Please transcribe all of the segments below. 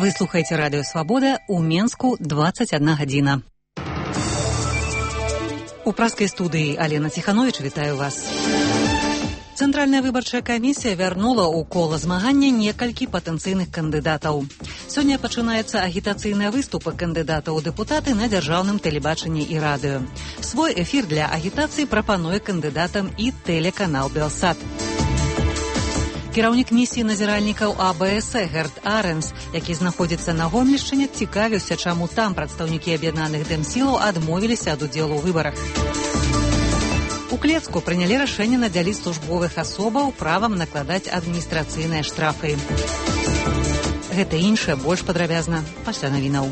Вы слухаеце радыё Свабода, у Менску 21 гадзіна. У праскай студыі Алена Ціхановіч вітаю вас. Цэнтральная выбарчая камісія вярнула ў кола змагання некалькі патэнцыйных кандыдатаў. Сёння пачынаецца агітацыйныя выступы кандыдатаў у дэпутаты на дзяржаўным тэлебачанні і радыё. Свой эфір для агітацыі прапануе кандыдатам і тэлеканал Белсат. Кіраўнік місіі назіральнікаў АБС Герт Аренс, які знаходзіцца на Гомельшчыне, цікавіўся, чаму там прадстаўнікі аб'яднаных дэмсілаў адмовіліся ад удзелу ў выбарах. У Клецку прынялі рашэнне надзяліць службовых асобаў правам накладаць адміністрацыйныя штрафы. Гэта іншае больш падрабязна пасля навінаў.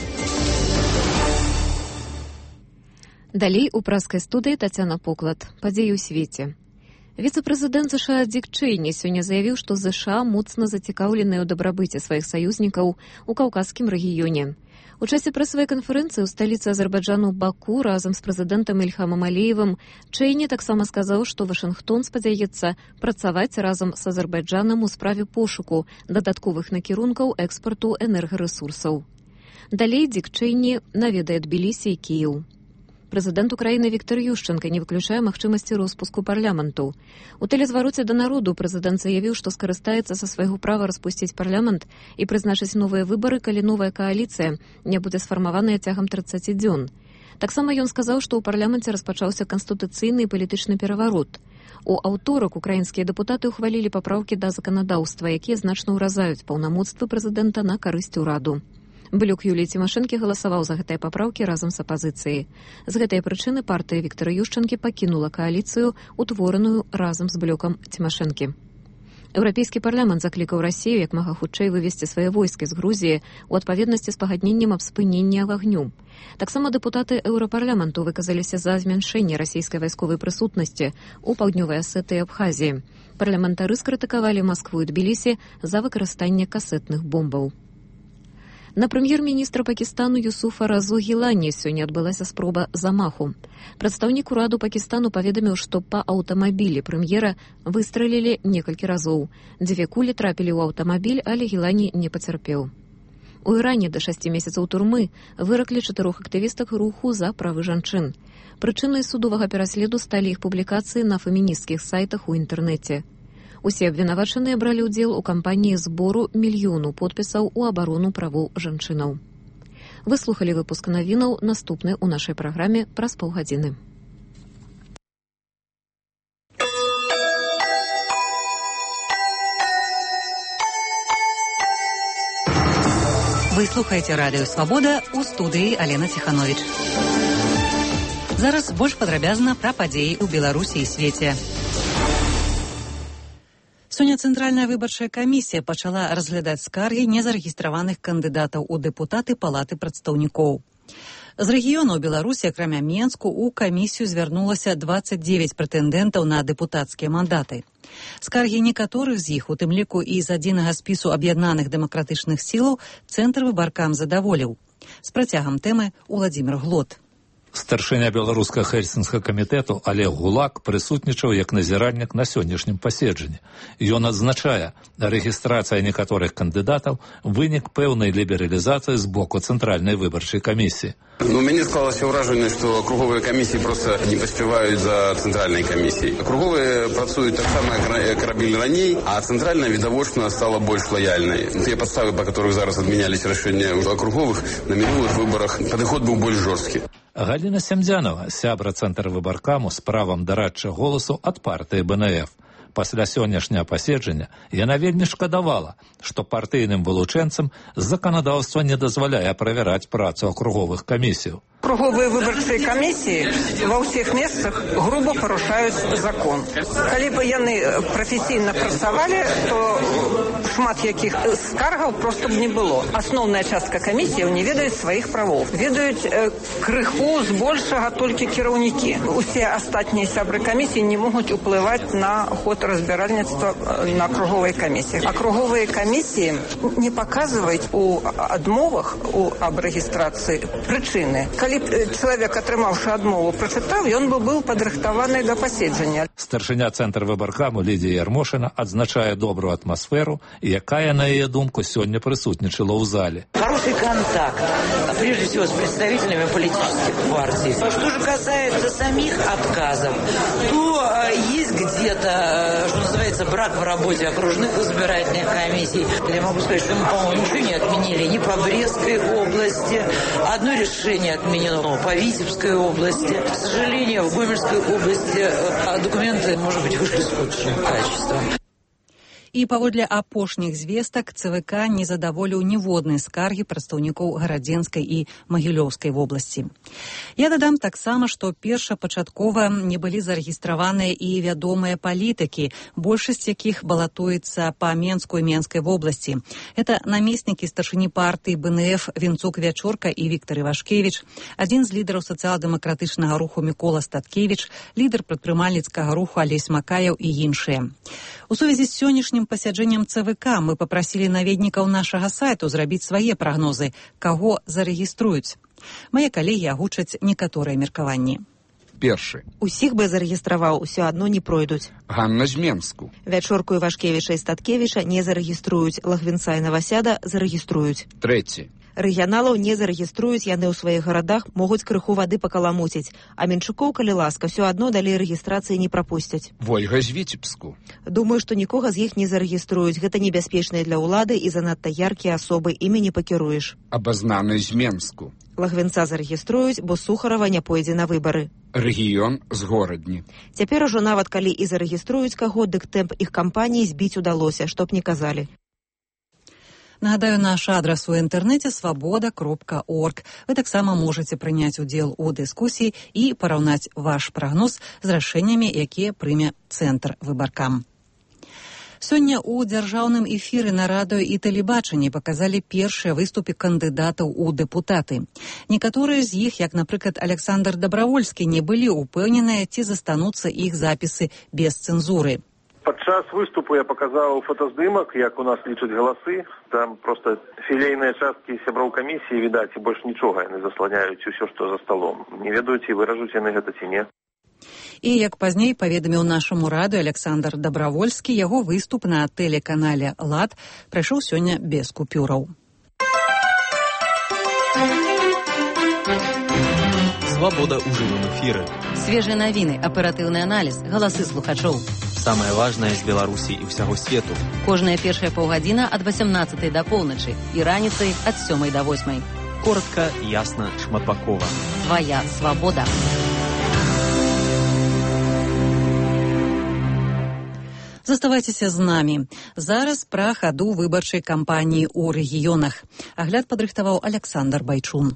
Далей у праскай студыі Тацяна Поклад. Падзеі ў свеце. Віцэ-прэзідэнт США Дік Чэйні сёння заявіў, што США моцна зацікаўленыя ў дабрабыце сваіх саюзнікаў у каўказскім рэгіёне. У часе прэсавай канферэнцыі ў сталіцы Азербайджану Баку разам з прэзідэнтам Ільхамам Аліевым Чэйні таксама сказаў, што Вашынгтон спадзяецца працаваць разам з Азербайджанам у справе пошуку дадатковых накірункаў экспарту энергарэсурсаў. Далей Дік Чэйні наведае Тбілісі і Кіеў. Прэзідэнт Украіны Віктор Ющенка не выключае магчымасці роспуску парламенту. У тэлезвароце да народу прэзідэнт заявіў, што скарыстаецца са свайго права распусціць парламент і прызначыць новыя выбары, калі новая кааліцыя не будзе сфармаваная цягам 30 дзён. Таксама ён сказаў, што ў парламенце распачаўся канстытуцыйны і палітычны пераварот. У аўторак украінскія дэпутаты ўхвалілі папраўкі да заканадаўства, якія значна ўразаюць паўнамоцтвы прэзідэнта на карысць ураду. Блюк Юліі Цімашэнкі галасаваў за гэтыя папраўкі разам з апазіцыяй. З гэтай прычыны партыя Віктара Ющенкі пакінула кааліцыю, утвораную разам з блюкам Цімашэнкі. Еўрапейскі парламент заклікаў Расію як мага хутчэй вывесці свае войскі з Грузіі ў адпаведнасці з пагадненнем аб спыненні агню. Таксама дэпутаты Еўрапарламенту выказаліся за змяншэнне расійскай вайсковай прысутнасці ў паўднёвай Асетыі і Абхазіі. Парламентары скрытыкавалі Маскву і Тбілісі за выкарыстанне касетных бомбаў. На прэм'ер-міністра Пакістану Юсуфа Разу Гілані сёння адбылася спроба замаху. Прадстаўнік ураду Пакістану паведаміў, што па аўтамабілі прэм'ера выстралілі некалькі разоў. 2 кулі трапілі ў аўтамабіль, але Гілані не пацярпеў. У Іране да 6 месяцаў турмы выраклі 4 актывістак руху за правы жанчын. Прычынай судовага пераследу сталі іх публікацыі на фемінісцкіх сайтах у інтэрнэце. Усе абвінавачаныя бралі ўдзел у кампаніі збору 1 мільёну подпісаў у абарону правоў жанчынаў. Вы слухалі выпуск навінаў, наступны ў нашай праграме праз паўгадзіны. Вы слухаеце радыё Свабода, у студыі Алена Ціхановіч. Зараз больш падрабязна пра падзеі ў Беларусі і свеце. Сёння Цэнтральная выбарчая камісія пачала разглядаць скаргі незарэгістраваных кандыдатаў у дэпутаты Палаты прадстаўнікоў. З рэгіёнаў Беларусі, акрамя Менску, у камісію звярнулася 29 прэтэндэнтаў на дэпутацкія мандаты. Скаргі некаторых з іх, у тым ліку і з адзінага спісу аб'яднаных дэмакратычных сілаў, цэнтр выбаркам задаволіў. З працягам тэмы Уладзімір Глот. Старшыня беларускага хельсінскага камітэту Олег Гулак прысутнічаў як назіральнік на сённяшнім паседжанні. Ён адзначае, рэгістрацыя некаторых кандыдатаў вынік пэўнай лібералізацыі з боку Цэнтральнай выбарчай камісіі. Мяне склалася ўражанне, што круговыя камісіі проста не паспяваюць за цэнтральнай камісіяй. Круговыя працуюць так само, як рабілі раней, а цэнтральная відавочна стала больш лаяльнай. Тыя падставы, па которых зараз адмяняліся рашэння круговых, на мінулых выбарах падыход быў больш жорсткі. Галіна Сямдзянова, сябра цэнтра выбаркаму з правам дарадчага голасу ад партыі БНФ. Пасля сённяшняга паседжання яна вельмі шкадавала, што партыйным вылучэнцам заканадаўства не дазваляе правяраць працу акруговых камісіяў. Круговые выборчие комиссии во всех местах грубо порушают закон. Калі бы яны професійна працавалі, то шмат якіх скаргаў просто б не было. Асноўная частка камісіяў не ведаюць сваіх правоў. Ведаюць крыху збольшага толькі кіраўнікі. Усе астатнія сябры камісіі не могуць уплываць на ход разбирательства на округовой комиссии. Округовые комиссии не показывают у адмовах об регистрации причины. Коли человек, атрымаўшы адмову, прочитал, он бы был подрыхтованы до посещения. Старшыня Цэнтра выбаркаму Лідія Ярмошина адзначае добрую атмасферу, якая, на яе думку, сёння прысутнічала ў зале. Хороший контакт, прежде всего, с представителями политических партий. Что же касается самих отказов, то есть где-то, что называется, брак в работе окружных избирательных комиссий. Я могу сказать, что мы, по-моему, ничего не отменили ни по Брестской области. Одно решение отменено по Витебской области. К сожалению, в Гомельской области документы, может быть, вышли с худшим качеством. І паводле апошніх звестак ЦВК не задаволіў ніводнай скаргі прадстаўнікоў Гарадзенскай і Магілёўскай вобласці. Я дадам таксама, што першапачаткова не былі зарэгістраваныя і вядомыя палітыкі, большасць якіх балатуецца па Менску і Менскай вобласці. Это намеснікі старшыні партыі БНФ Вінцук Вячорка і Віктор Івашкевіч, адзін з лідараў сацыял-дэмакратычнага руху Мікола Статкевіч, лідар прадпрымальніцкага руху Алесь Макаяў і іншыя. У сувязі з сённяшнім пасяджэннем ЦВК мы папрасілі наведнікаў нашага сайту зрабіць свае прагнозы, каго зарэгіструюць. Мае калегі агучаць некаторыя меркаванні. Першы. Усіх бы зарэгістраваў, усё адно не пройдуць. Ганна з Менску. Вячорку Івашкевіча і Статкевіча не зарэгіструюць, Лагвінца і Навасяда зарэгіструюць. Трэці. Рэгіяналаў не зарэгіструюць, яны ў сваіх гарадах могуць крыху вады пакаламуціць, а Менчукоў, калі ласка, ўсё адно далей рэгістрацыі не прапусцяць. Вольга з Віцебску. Думаю, што нікога з іх не зарэгіструюць, гэта небяспечныя для ўлады і занадта яркія асобы, імі не пакіруеш. Абазнаны з Менску. Лагвінца зарэгіструюць, бо Сухарава не пойдзе на выбары. Рэгіён з горадні. Цяпер ужо нават калі і зарэгіструюць каго, дык тэмп іх кампаніі збіць удалося, што б не казалі. Нагадаю, наш адрас у інтэрнэце свабода.орг. Вы таксама можаце прыняць удзел у дыскусіі і параўнаць ваш прагноз з рашэннямі, якія прыме Цэнтр выбаркам. Сёння ў дзяржаўным эфіры на радыё і тэлебачанні паказалі першыя выступы кандыдатаў у дэпутаты. Некаторыя з іх, як, напрыклад, Александр Дабравольскі, не былі ўпэўненыя, ці застануцца іх запісы без цэнзуры. Падчас выступу я паказаў фотаздымак, як у нас лічаць галасы. Там проста філейныя часткі сяброў камісіі відаць, і больш нічога, яны засланяюць усё, што за сталом. Не ведаюць, і выражуць яны гэта ці не. І, як пазней паведаміў нашаму радыё Александр Дабравольскі, яго выступ на тэлеканале «Лад» прайшоў сёння без купюраў. Свобода ў жывым эфіры. Свежыя навіны, аператыўны аналіз, галасы слухачоў. Самае важнае з Беларусі і ўсяго свету. Кожная першая паўгадзіна ад 18 да поўначы і раніцай ад 7 да 8. Коротка, ясна, шматбакова. Твая свабода. Заставайцеся з намі. Зараз пра хаду выбарчай кампаніі ў рэгіёнах. Агляд падрыхтаваў Александр Байчун.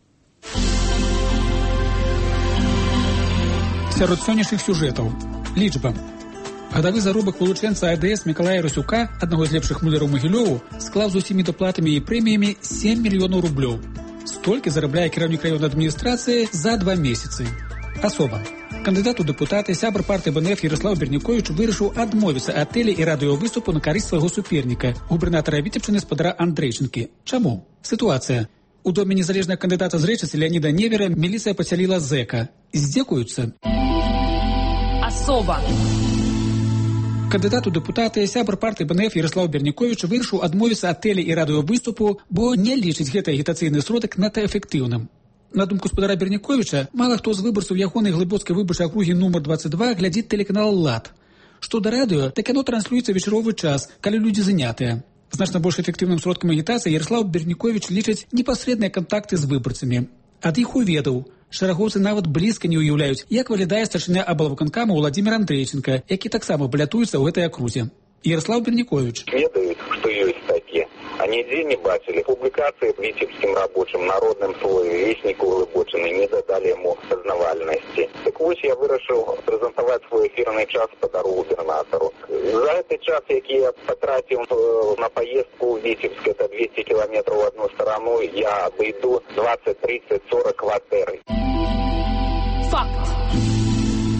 Сярод сённяшніх сюжэтаў. Лічба. Гадавы заробак вылучэнца АДС Мікалая Расюка, аднаго з лепшых муляраў Магілёву, склаў з усімі даплатамі і прэміямі 7 мільёнаў рублёў. Столькі зарабляе кіраўнік раённай адміністрацыі за 2 месяцы. Асоба. Кандыдат у дэпутаты, сябр партыі БНФ Ярослаў Берніковіч вырашыў адмовіцца ад тэле- і радыёвыступу на карысць свайго суперніка, губернатара Віцебшчыны спадара Андрейчынкі. Чаму? Сітуацыя. У доме незалежнага кандыдата з рэчыцы Леаніда Невера міліцыя пасяліла зэка. Здзекуюцца. Асоба. Кандыдат у дэпутаты, сябр партыі БНФ Ярослаў Берніковіч вырашыў адмовіцца ад тэле- і радыёвыступу, бо не лічыць гэты агітацыйны сродак надта эфектыўным. На думку спадара Берніковіча, мала хто з выбарцаў ягонай глыбоцкай выбарчай акругі нумар 22 глядзіць тэлеканал «Лад». Што да радыё, так яно транслюецца вечаровы час, калі людзі занятыя. Значна больш эфектыўным сродкам агітацыі Ярослаў Берніковіч лічыць непасрэдныя кантакты з выбарцамі. Ад іх уведаў. Шэрагоўцы нават блізка не ўяўляюць, як выглядае старшыня аблвыканкама Владзімір Андрейчынка, які таксама балятуецца ў гэтай акрузе. Ярослаў Берніковіч. Ведаюць, што ёсць такі. А нідзе не бачылі. Публікацыі в віцебскім рабочым народным слове вестніку Глыбочыны не дадалі яму пазнавальнасці. Так вось я вырашыў прэзентаваць свой эфірны час спадару губернатару. За гэты час, які я патраціў на паездку ў Віцебск, это 200 кіламетраў в одну сторону, я абыйду 20, 30, 40 кватэр. Факт.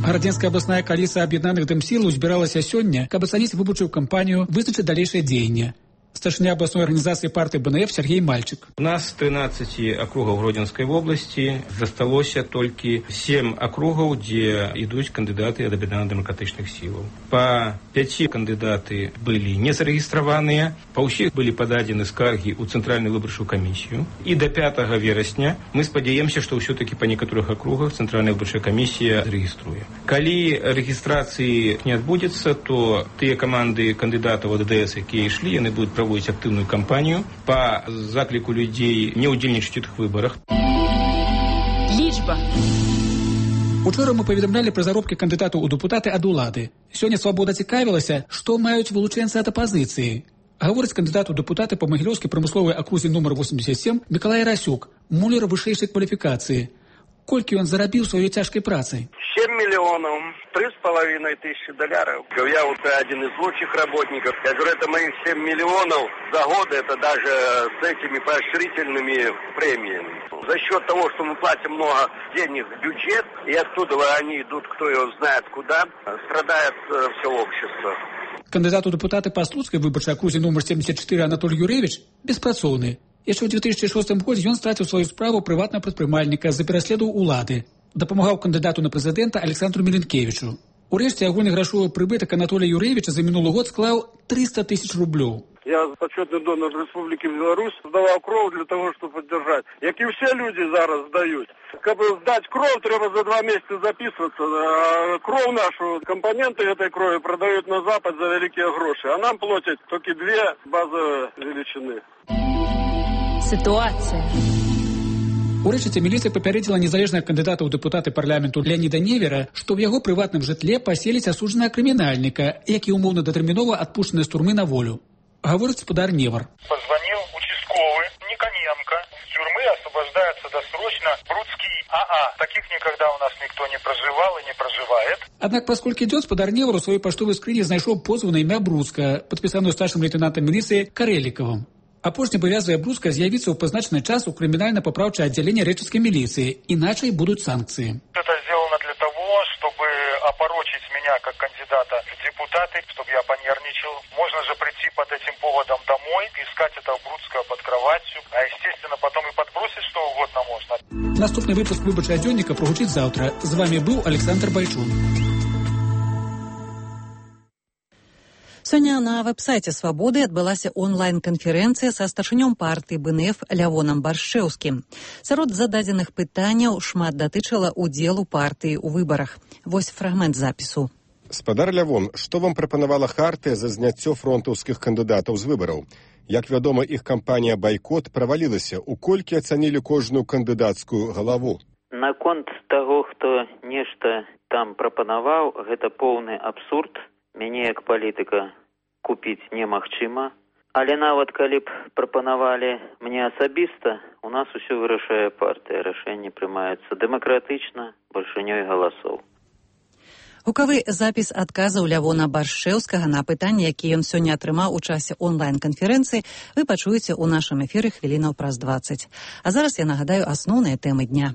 Гарадзенская абласная калісія аб'яднаных дэмсілаў збіралася сёння, каб ацаніць выбарчую кампанію, вызначыць далейшае дзеянне. Старшыня областной организации партии БНФ Сергей Мальчик. У нас с 13 округов Гродненской области засталось только 7 округов, где идут кандидаты от объединенно-демократичных сил. По 5 кандидаты были не зарегистрированные, по всех были подадены скарги у Центральную выборчую комиссию. И до 5 вересня мы сподеемся, что все-таки по некоторых округах Центральная выборчая комиссия зарегиструет. Коли регистрации не отбудется, то те команды кандидатов от ДДС, которые шли, они будут проводить активную кампанию по заклику людей не удзельнічаць у тых выборах. Лічба. Учора мы паведамлялі пра заробкі кандыдатаў у дэпутаты ад улады. Сёння «Свабода» цікавілася, што маюць вылучэнцы ад апазіцыі. Гаворыць кандыдат у дэпутаты па Магілёўскай прамысловай акрузе нумар 87 Мікалай Расюк, муляр вышэйшай кваліфікацыі. Колькі ён зарабіў сваёй цяжкай працай? 7 миллионов, 3,5 тысячи долларов. Я вот один из лучших работников. Я говорю, это моих 7 миллионов за год, это даже с этими поощрительными премиями. За счет того, что мы платим много денег в бюджет, и оттуда они идут, кто его знает куда, страдает все общество. Кандыдат у дэпутаты па Слуцкай выбарчай акрузе нумар 74 Анатолий Юревич беспрацоўны. Яшчэ ў 2006 годзе ён страціў сваю справу прыватнага прадпрымальніка з-за пераследу улады. Дапамагаў кандыдату на прэзідэнта Александру Міленкевічу. Урэшце агульны грашовы прыбытак Анатолия Юревича за минулый год склаў 300 000 рублёў. Я почетный донор Республики Беларусь, сдавал кровь для того, чтобы поддержать. Як и все люди зараз сдают. Как бы сдать кровь, треба за 2 месяца записываться. Кровь нашу, компоненты этой крови продают на Запад за великие гроши. А нам платят только 2 базовые величины. Ситуация. Урэшце міліцыя папярэдзіла незалежнага кандыдата ў дэпутаты парламенту Леаніда Невера, што ў яго прыватным жытле паселіць асуджанага крымінальніка, які ўмоўна датэрмінова адпушчаны з турмы на волю. Гаворыць спадар Невар. Позвонил участковый Никоненко. С тюрьмы освобождается досрочно Брудский АА. Таких никогда у нас никто не проживал и не проживает. Аднак, пасколькі дзён спадар Невар у сваёй паштовай скрыні знайшоў позву на імя Брудска, падпісаную старшым лейтенантам міліцыі Карэлікавым. Апошні абавязвае Брудска з'явіцца ў пазначаны час у крымінальна-папраўчае аддзяленне рэчыцкай міліцыі, іначай будуць санкцыі. Это сделано для того, чтобы опорочить меня как кандидата в депутаты, чтобы я понервничал. Можно же прийти под этим поводом домой, искать этого Брудского под кроватью, а естественно потом и подбросить что угодно можно. Наступны выпуск выбарчага дзённіка прагучыць заўтра. З вами быў Александр Байчун. Сёння на веб-сайце «Свабоды» адбылася онлайн-канферэнцыя са старшынём партыі БНФ Лявонам Баршчэўскім. Сярод зададзеных пытанняў шмат датычыла ўдзелу партыі ў выбарах. Вось фрагмент запісу. Спадар Лявон, што вам прапанавала хартыя за зняццё фронтаўскіх кандыдатаў з выбараў? Як вядома, іх кампанія «Байкот» правалілася. У колькі ацанілі кожную кандыдацкую галаву? Наконт таго, хто нешта там прапанаваў, гэта поўны абсурд. Мяне як палітыка купіць немагчыма. Але нават калі б прапанавалі мне асабіста, у нас усё вырашае партыя. Рашэнне прымаецца дэмакратычна, большынёй галасоў. Гукавы запіс адказаў Лявона Баршчэўскага на пытанні, які ён сёння атрымаў у часе онлайн-канферэнцыі, вы пачуеце ў нашым эфіры хвілінаў праз 20. А зараз я нагадаю асноўныя тэмы дня.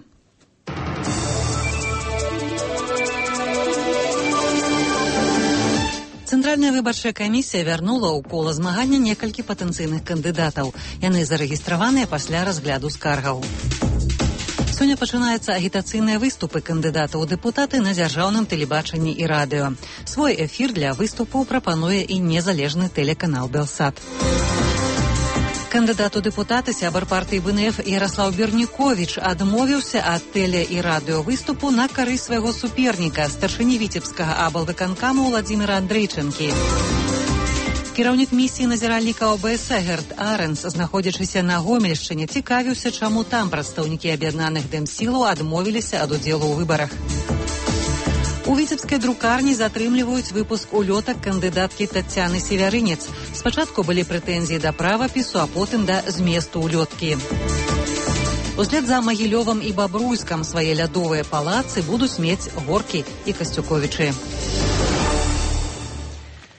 Цэнтральная выбарчая камісія вярнула ў кола змагання некалькі патэнцыйных кандыдатаў. Яны зарэгістраваныя пасля разгляду скаргаў. Сёння пачынаюцца агітацыйныя выступы кандыдатаў у дэпутаты на дзяржаўным тэлебачанні і радыё. Свой эфір для выступаў прапануе і незалежны тэлеканал «Белсат». Кандыдат у дэпутаты, сябар партыі БНФ Яраслаў Берніковіч адмовіўся ад тэле- і радыёвыступу на карысць свайго суперніка, старшыні віцебскага аблвыканкаму Владзіміра Андрейчанкі. Кіраўнік місіі назіральніка ОБС Герт Аренс, знаходзячыся на Гомельшчыне, цікавіўся, чаму там прадстаўнікі аб'яднаных дэмсілаў адмовіліся ад удзелу ў выбарах. У віцебскай друкарні затрымліваюць выпуск улётак кандыдаткі Таццяны Севярынец. Спачатку былі прэтэнзіі да правапісу, а потым да зместу улёткі. Услед за Магілёвам і Бабруйскам свае лядовыя палацы будуць мець Горкі і Касцюковічы.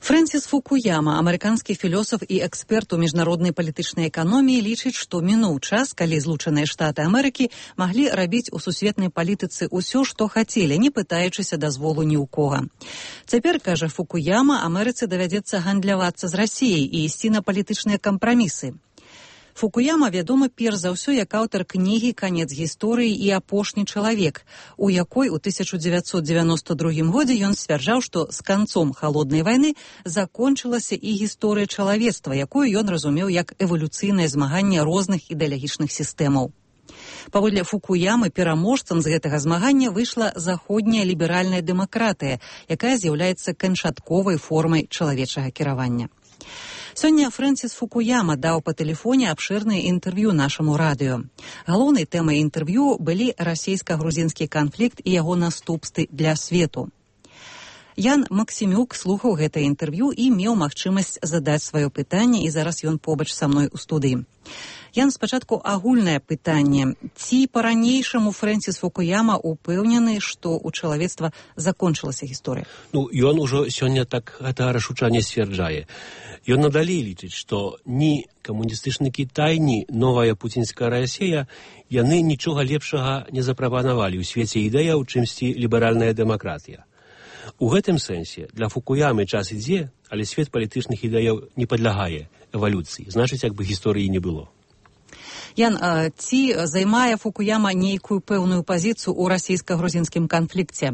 Фрэнсіс Фукуяма, амерыканскі філёсаф і эксперт у міжнароднай палітычнай эканоміі, лічыць, што мінуў час, калі Злучаныя Штаты Амерыкі маглі рабіць у сусветнай палітыцы ўсё, што хацелі, не пытаючыся дазволу ні ў кога. Цяпер, кажа Фукуяма, Амерыцы давядзецца гандлявацца з Расіяй і ісці на палітычныя кампрамісы. Фукуяма вядома перш за ўсё як аўтар кнігі «Канец гісторыі» і «Апошні чалавек», у якой у 1992 годзе ён сцвярджаў, што з канцом халоднай вайны закончылася і гісторыя чалавецтва, якую ён разумеў як эвалюцыйнае змаганне розных ідэалагічных сістэмаў. Паводле Фукуямы, пераможцам з гэтага змагання выйшла заходняя ліберальная дэмакратыя, якая з'яўляецца канчатковай формай чалавечага кіравання. Сёння Фрэнсіс Фукуяма даў па тэлефоне абшырнае інтэрв'ю нашаму радыё. Галоўнай тэмай інтэрв'ю былі расійска-грузінскі канфлікт і яго наступствы для свету. Ян Максімюк слухаў гэтае інтэрв'ю і меў магчымасць задаць сваё пытанне, і зараз ён побач са мной у студыі. Ян, спачатку агульнае пытанне. Ці па-ранейшаму Фрэнсіс Фукуяма упэўнены, што ў чалавецтва закончылася гісторыя? Ён ужо сёння так гэта рашуча не сцвярджае. Ён надалей лічыць, што ні камуністычны Кітай, ні новая пуцінская Расія, яны нічога лепшага не запрапанавалі ў свеце ідэяў, чымсьці ліберальная дэмакратыя. У гэтым сэнсе для Фукуямы час ідзе, але свет палітычных ідэяў не падлягае эвалюцыі. Значыць, як бы гісторыі не было. Ян, ці займае Фукуяма нейкую пэўную пазіцыю ў расійска-грузінскім канфлікце?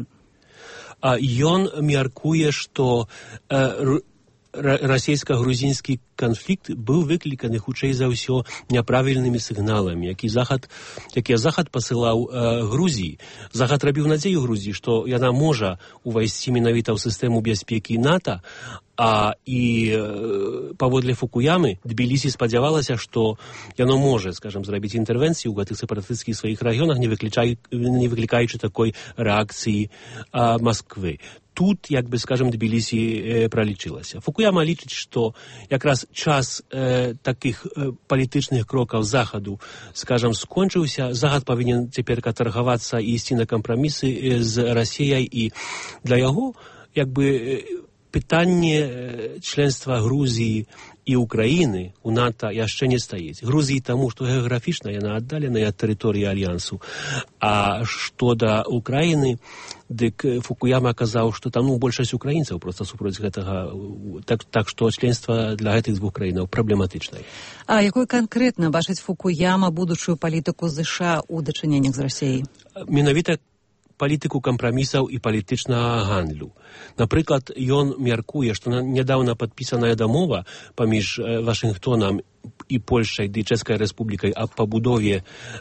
Ён мяркуе, што расійска-грузінскі канфлікт быў выкліканы хутчэй за ўсё няправільнымі сігналамі, якія Захад пасылаў Грузіі. Захад рабіў надзею Грузіі, што яна можа увайсці менавіта ў сістэму бяспекі НАТО, і паводле Фукуямы Тбілісі спадзявалася, што яно можа, скажам, зрабіць інтэрвенцыю ў гэтых сепаратысцкіх сваіх рэгіёнах, не выклікаючы такой рэакцыі Масквы. Тут, як бы, скажем, Тбілісі пралічылася. Фукуяма лічыць, што якраз час такіх палітычных крокаў Захаду, скажем, скончыўся. Захад павінен цяпер таргавацца і ісці на кампрамісы з Расіяй, і для яго, як бы, пытанне членства Грузіі і Украіны у НАТО яшчэ не стаіць. Грузіі таму, што геаграфічна яна аддаленая ад тэрыторыі Альянсу. А што да Украіны, дык Фукуяма казаў, што там большасць украінцаў проста супроць гэтага. Так што членства для гэтых двух краінаў праблематычнае. А якой канкрэтна бачыць Фукуяма будучую палітыку США ў дачыненнях з Расіяй? Менавіта палітыку кампрамісаў і палітычнага гандлю. Напрыклад, ён мяркуе, што нядаўна падпісаная дамова паміж Вашынгтонам і Польшай ды Чэшскай рэспублікай аб пабудове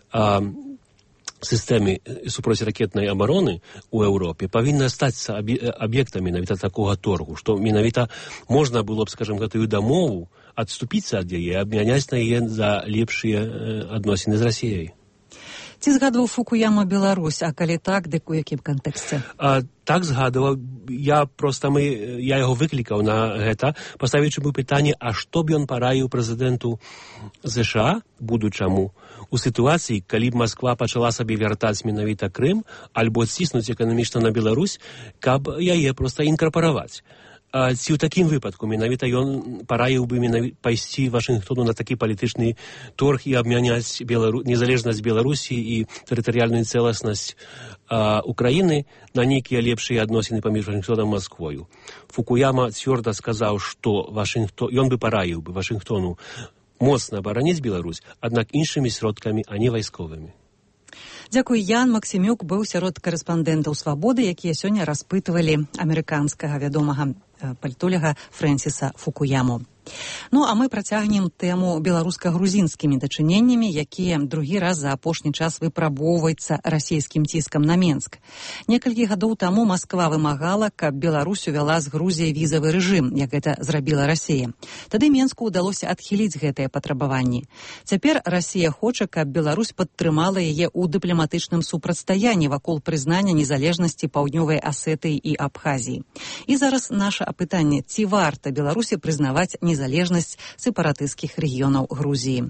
сістэмы супрацьракетнай абароны ў Еўропе павінна стаць аб'ектам менавіта такога торгу, што менавіта можна было б, скажем, гэтую дамову адступіцца ад яе, абмяняць на яе за лепшыя адносіны з Расіяй. Ці згадваў Фукуяма Беларусь, а калі так, дык у якім кантэксце? Так згадваў. Я яго выклікаў на гэта, паставіўшы бы пытанне, а што б ён параіў прэзідэнту США, будучаму, у сітуацыі, калі б Масква пачала сабе вяртаць менавіта Крым, альбо ціснуць эканамічна на Беларусь, каб яе проста інкарпараваць. Ці ў такім выпадку менавіта ён параіў бы пайсці Вашынгтону на такі палітычны торг і абмяняць незалежнасць Беларусі і тэрытарыяльную цэласнасць Украіны на нейкія лепшыя адносіны паміж Вашынгтонам і Масквою. Фукуяма цвёрда сказаў, што ён бы параіў бы Вашынгтону моцна абараніць Беларусь, аднак іншымі сродкамі, а не вайсковымі. Дзякуй. Ян Максімюк быў сярод карэспандэнтаў «Свабоды», якія сёння распытывалі амерыканскага вядомага палітоляга Фрэнсіса Фукуяму. Ну, а мы працягнем тэму беларуска-грузінскімі дачыненнямі, якія другі раз за апошні час выпрабоўваюцца расійскім ціскам на Менск. Некалькі гадоў таму Масква вымагала, каб Беларусь увяла з Грузіяй візавы рэжым, як гэта зрабіла Расія. Тады Менску ўдалося адхіліць гэтыя патрабаванні. Цяпер Расія хоча, каб Беларусь падтрымала яе ў дыпламатычным супрацьстаянні вакол прызнання незалежнасці Паўднёвай Асетыі і Абхазіі. І зараз наша апытанне, ці варта Беларусі прызнаваць незалежнасць сепаратысцкіх рэгіёнаў Грузіі.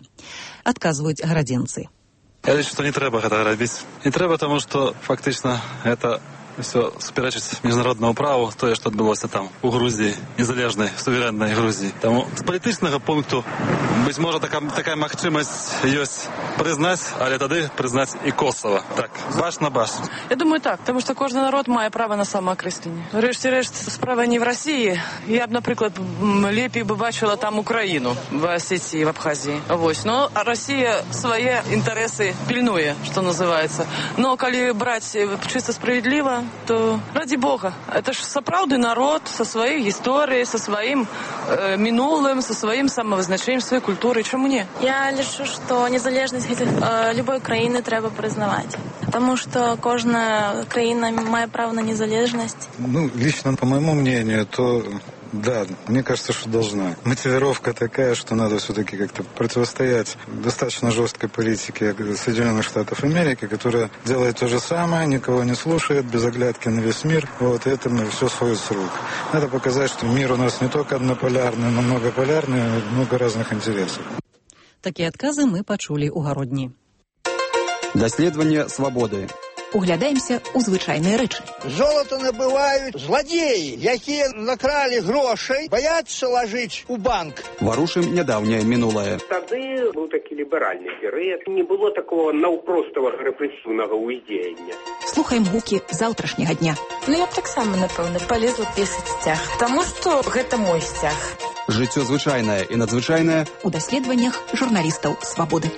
Адказваюць гарадзенцы. Я лічу, што не трэба гэта рабіць. Не трэба, таму што фактычна гэта все суперечыць міжнароднаму праву, тое, што адбылося там у Грузіі, незалежнай, суверэннай Грузіі. Таму з палітычнага пункту, быць можа, такая магчымасць ёсць прызнаць, але тады прызнаць і Косово. Так, баш на баш. Я думаю, так, тому що кожен народ має право на самоокреслення. Врешті-решт, справа не в Росії. Я б, наприклад, лепей би бачила там Україну в Осетії, в Абхазії. Ось. Но Росія свої інтереси пільнує, що називається. Но коли брати чисто справедливо, то ради Бога. Это ж сапраўдны народ со своей историей, со своим минулым, со своим самовизначением, своей культурой. Чому не? Я лічу, що незалежність любої країни треба признавати. Потому что каждая країна має право на незалежность. Ну, лично, по моему мнению, то да, мне кажется, что должна. Мотивировка такая, что надо все-таки как-то противостоять достаточно жесткой политике Соединенных Штатов Америки, которая делает то же самое, никого не слушает, без оглядки на весь мир. Вот, и это все сходит с рук. Надо показать, что мир у нас не только однополярный, но многополярный, много разных интересов. Такие отказы мы почули у Гародні. Даследаванне свабоды. Углядаемся ў звычайныя рэчы. Золото набываюць злодзеі, якія накралі грошай, баяцца лажыць у банк. Варушым нядаўняе мінулае. Тады быў такі ліберальны перыяд. Не было такого наўпростага рэпрэсіўнага ўздзеяння. Слухаем гукі заўтрашняга дня. Ну, я б таксама, напэўна, палезла пісаць сцяг. Таму што гэта мой сцяг. Жыццё звычайнае і надзвычайнае у даследаваннях журналістаў свабоды.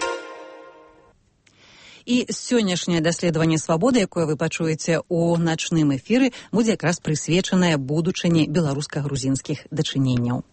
І сённяшняе даследаванне свабоды, якое вы пачуеце ў начным эфіры, будзе якраз прысвечанае будучыні беларуска-грузінскіх дачыненняў.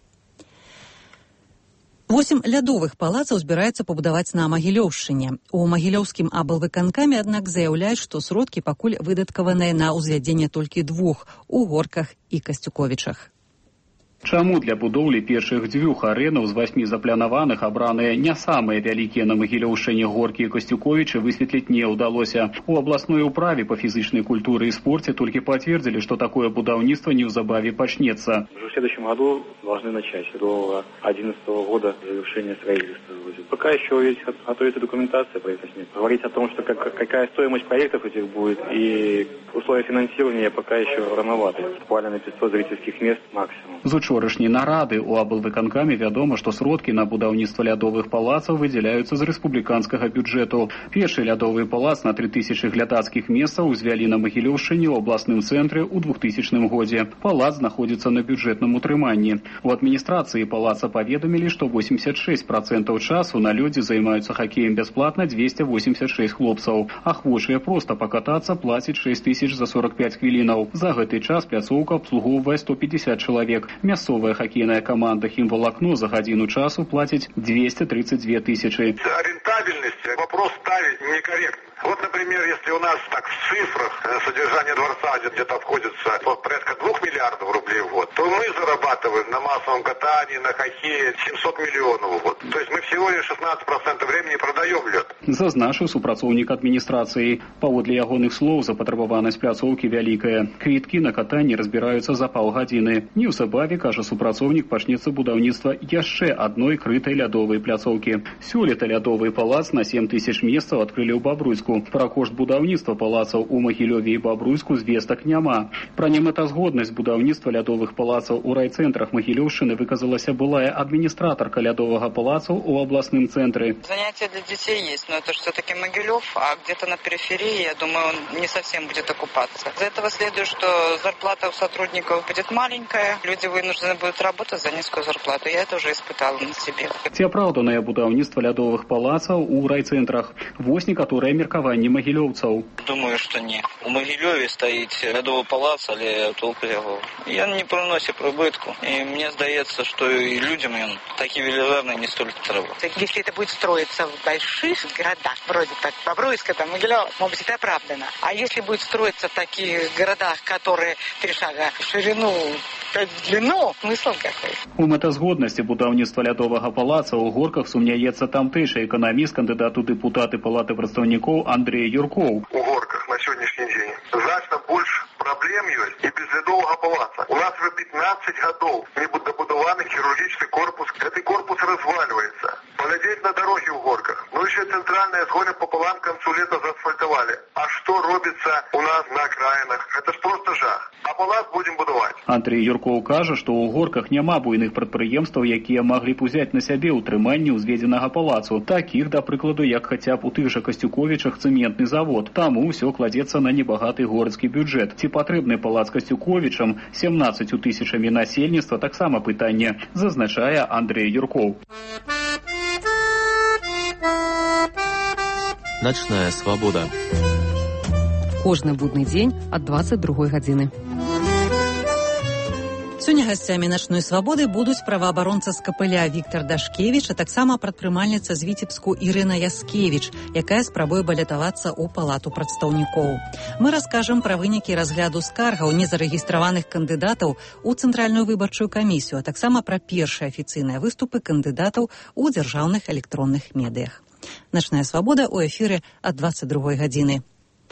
8 лядовых палацаў збіраецца пабудаваць на Магілёўшчыне. У магілёўскім аблвыканкаме, аднак, заяўляюць, што сродкі пакуль выдаткаваныя на ўзвядзенне толькі 2 у Горках і Касцюковічах. Чаму для будоўлі першых 2 арэнаў з 8 запланаваных абраныя не самыя вялікія на Магілёўшчыне Горкі і Касцюковічы высветліць не ўдалося. У абласной управе па фізычнай культуры і спорце толькі пацвердзілі, што такое будаўніцтва неўзабаве пачнецца. В следующем году должны начать до 2011 года завершение строительства. Пока еще есть готовится документация, проектов нет. Говорить о том, что какая стоимость проектов этих будет и условия финансирования пока еще рановато. Буквально на 500 зрительских мест максимум. З учорашняй нарады ў аблвыканкаме вядома, што сродкі на будаўніцтва лядовых палацаў выдзяляюцца з рэспубліканскага бюджэту. Першы лядовы палац на 3000 глядацкіх месцаў узвялі на Магілёўшчыне ў абласным цэнтры ў 2000 годзе. Палац знаходзіцца на бюджэтным утрыманні. У адміністрацыі палаца паведамілі, што 86% часу на лёдзе займаюцца хакеем бясплатна 286 хлопцаў. Ахвочыя проста пакатацца плацяць 6000 за 45 хвілінаў. За гэты час пляцоўка абслугоўвае 150 чалавек. Мясцовая хакейная команда «Хімволокно» за гадзіну часу платить 232 тысячи. Рентабельность вопрос ставить некорректно. Вот, например, если у нас так в цифрах содержание дворца где-то обходится порядка 2 миллиардов рублей в год, то мы зарабатываем на массовом катании, на хоккее 700 миллионов в год. То есть мы всего лишь 16% времени продаем лед. Зазначыў супрацоўнік адміністрацыі. Паводле ягоных слоў, запатрабаванасць пляцоўкі вялікая. Квіткі на катанні разбіраюцца за паўгадзіны. Неўзабаве, кажа супрацоўнік, пачнецца будаўніцтва яшчэ адной крытай лядовай пляцоўкі. Сёлета лядовы палац на 7000 месцаў адкрылі ў Бабруйску. Пра кошт будаўніцтва палацаў у Магілёве і Бабруйску звестак няма. Пра немэтазгоднасць будаўніцтва лядовых палацаў у райцэнтрах Магілёўшчыны выказалася былая адміністратарка лядовага палацаў у абласным цэнтры. Занятия для детей есть, но это же все-таки Могилев, а где-то на периферии, я думаю, он не совсем будет окупаться. Из этого следует, что зарплата у сотрудников будет маленькая, люди вынуждены будут работать за низкую зарплату. Я это уже испытала на себе. Ці апраўданае будаўніцтва лядовых палацаў у райцэнтрах? Вось некаторыя меркаванні магілёўцаў. Думаю, что не. У Могилеве стоит лядовый палац, але толку его. Я не приносит прибытку. И мне сдается, что и людям он такие велизарные не столько треба. Если это будет строиться в больших городах, вроде так, Бобруйска, там, Могилёв, может быть, это оправдано. А если будет строиться в таких городах, которые 3 шага в ширину, 5 в длину, смысл какой? У мэтазгоднасці будаўніцтва лядовага палаца ў Горках сумняецца тамтэйшы эканаміст, кандыдат у дэпутаты Палаты прадстаўнікоў Андрей Юрков. У Горках на сегодняшний день значно больше проблем есть и без лядового палаца. У нас уже 15 годов не добудованный хирургический корпус. Этот корпус разваливается. Поглядеть на дороги в горках. Ну, еще центральные сгоны пополам к концу лета заасфальтовали. А что робится у нас на окраинах? Это ж просто жах. А палац будем будовать. Андрей Юркоў кажа, што ў горках няма буйных прадпрыемстваў, якія маглі б узяць на сябе ўтрыманне ўзведзенага палацу. Такіх, да прыкладу, як хаця б у тых жа Касцюковічах цэментны завод. Таму ўсё кладзецца на небагаты городскі бюджэт. Ці патрэбны палац Касцюковічам 17 тысячамі насельніцтва таксама пытанне, зазначае Андрей Юркоў. Начная свабода. Кожны будны дзень ад 22 гадзіны. Сёння гасцямі начной свабоды будуць праваабаронца з Капыля Віктар Дашкевіч, а таксама прадпрымальніца з Віцебску Ірына Яскевіч, якая спрабуе балятавацца ў палату прадстаўнікоў. Мы раскажам пра вынікі разгляду скаргаў незарэгістраваных кандыдатаў у Цэнтральную выбарчую камісію, а таксама пра першыя афіцыйныя выступы кандыдатаў у дзяржаўных электронных медыях. Начная свабода ў эфіры ад 22 гадзіны.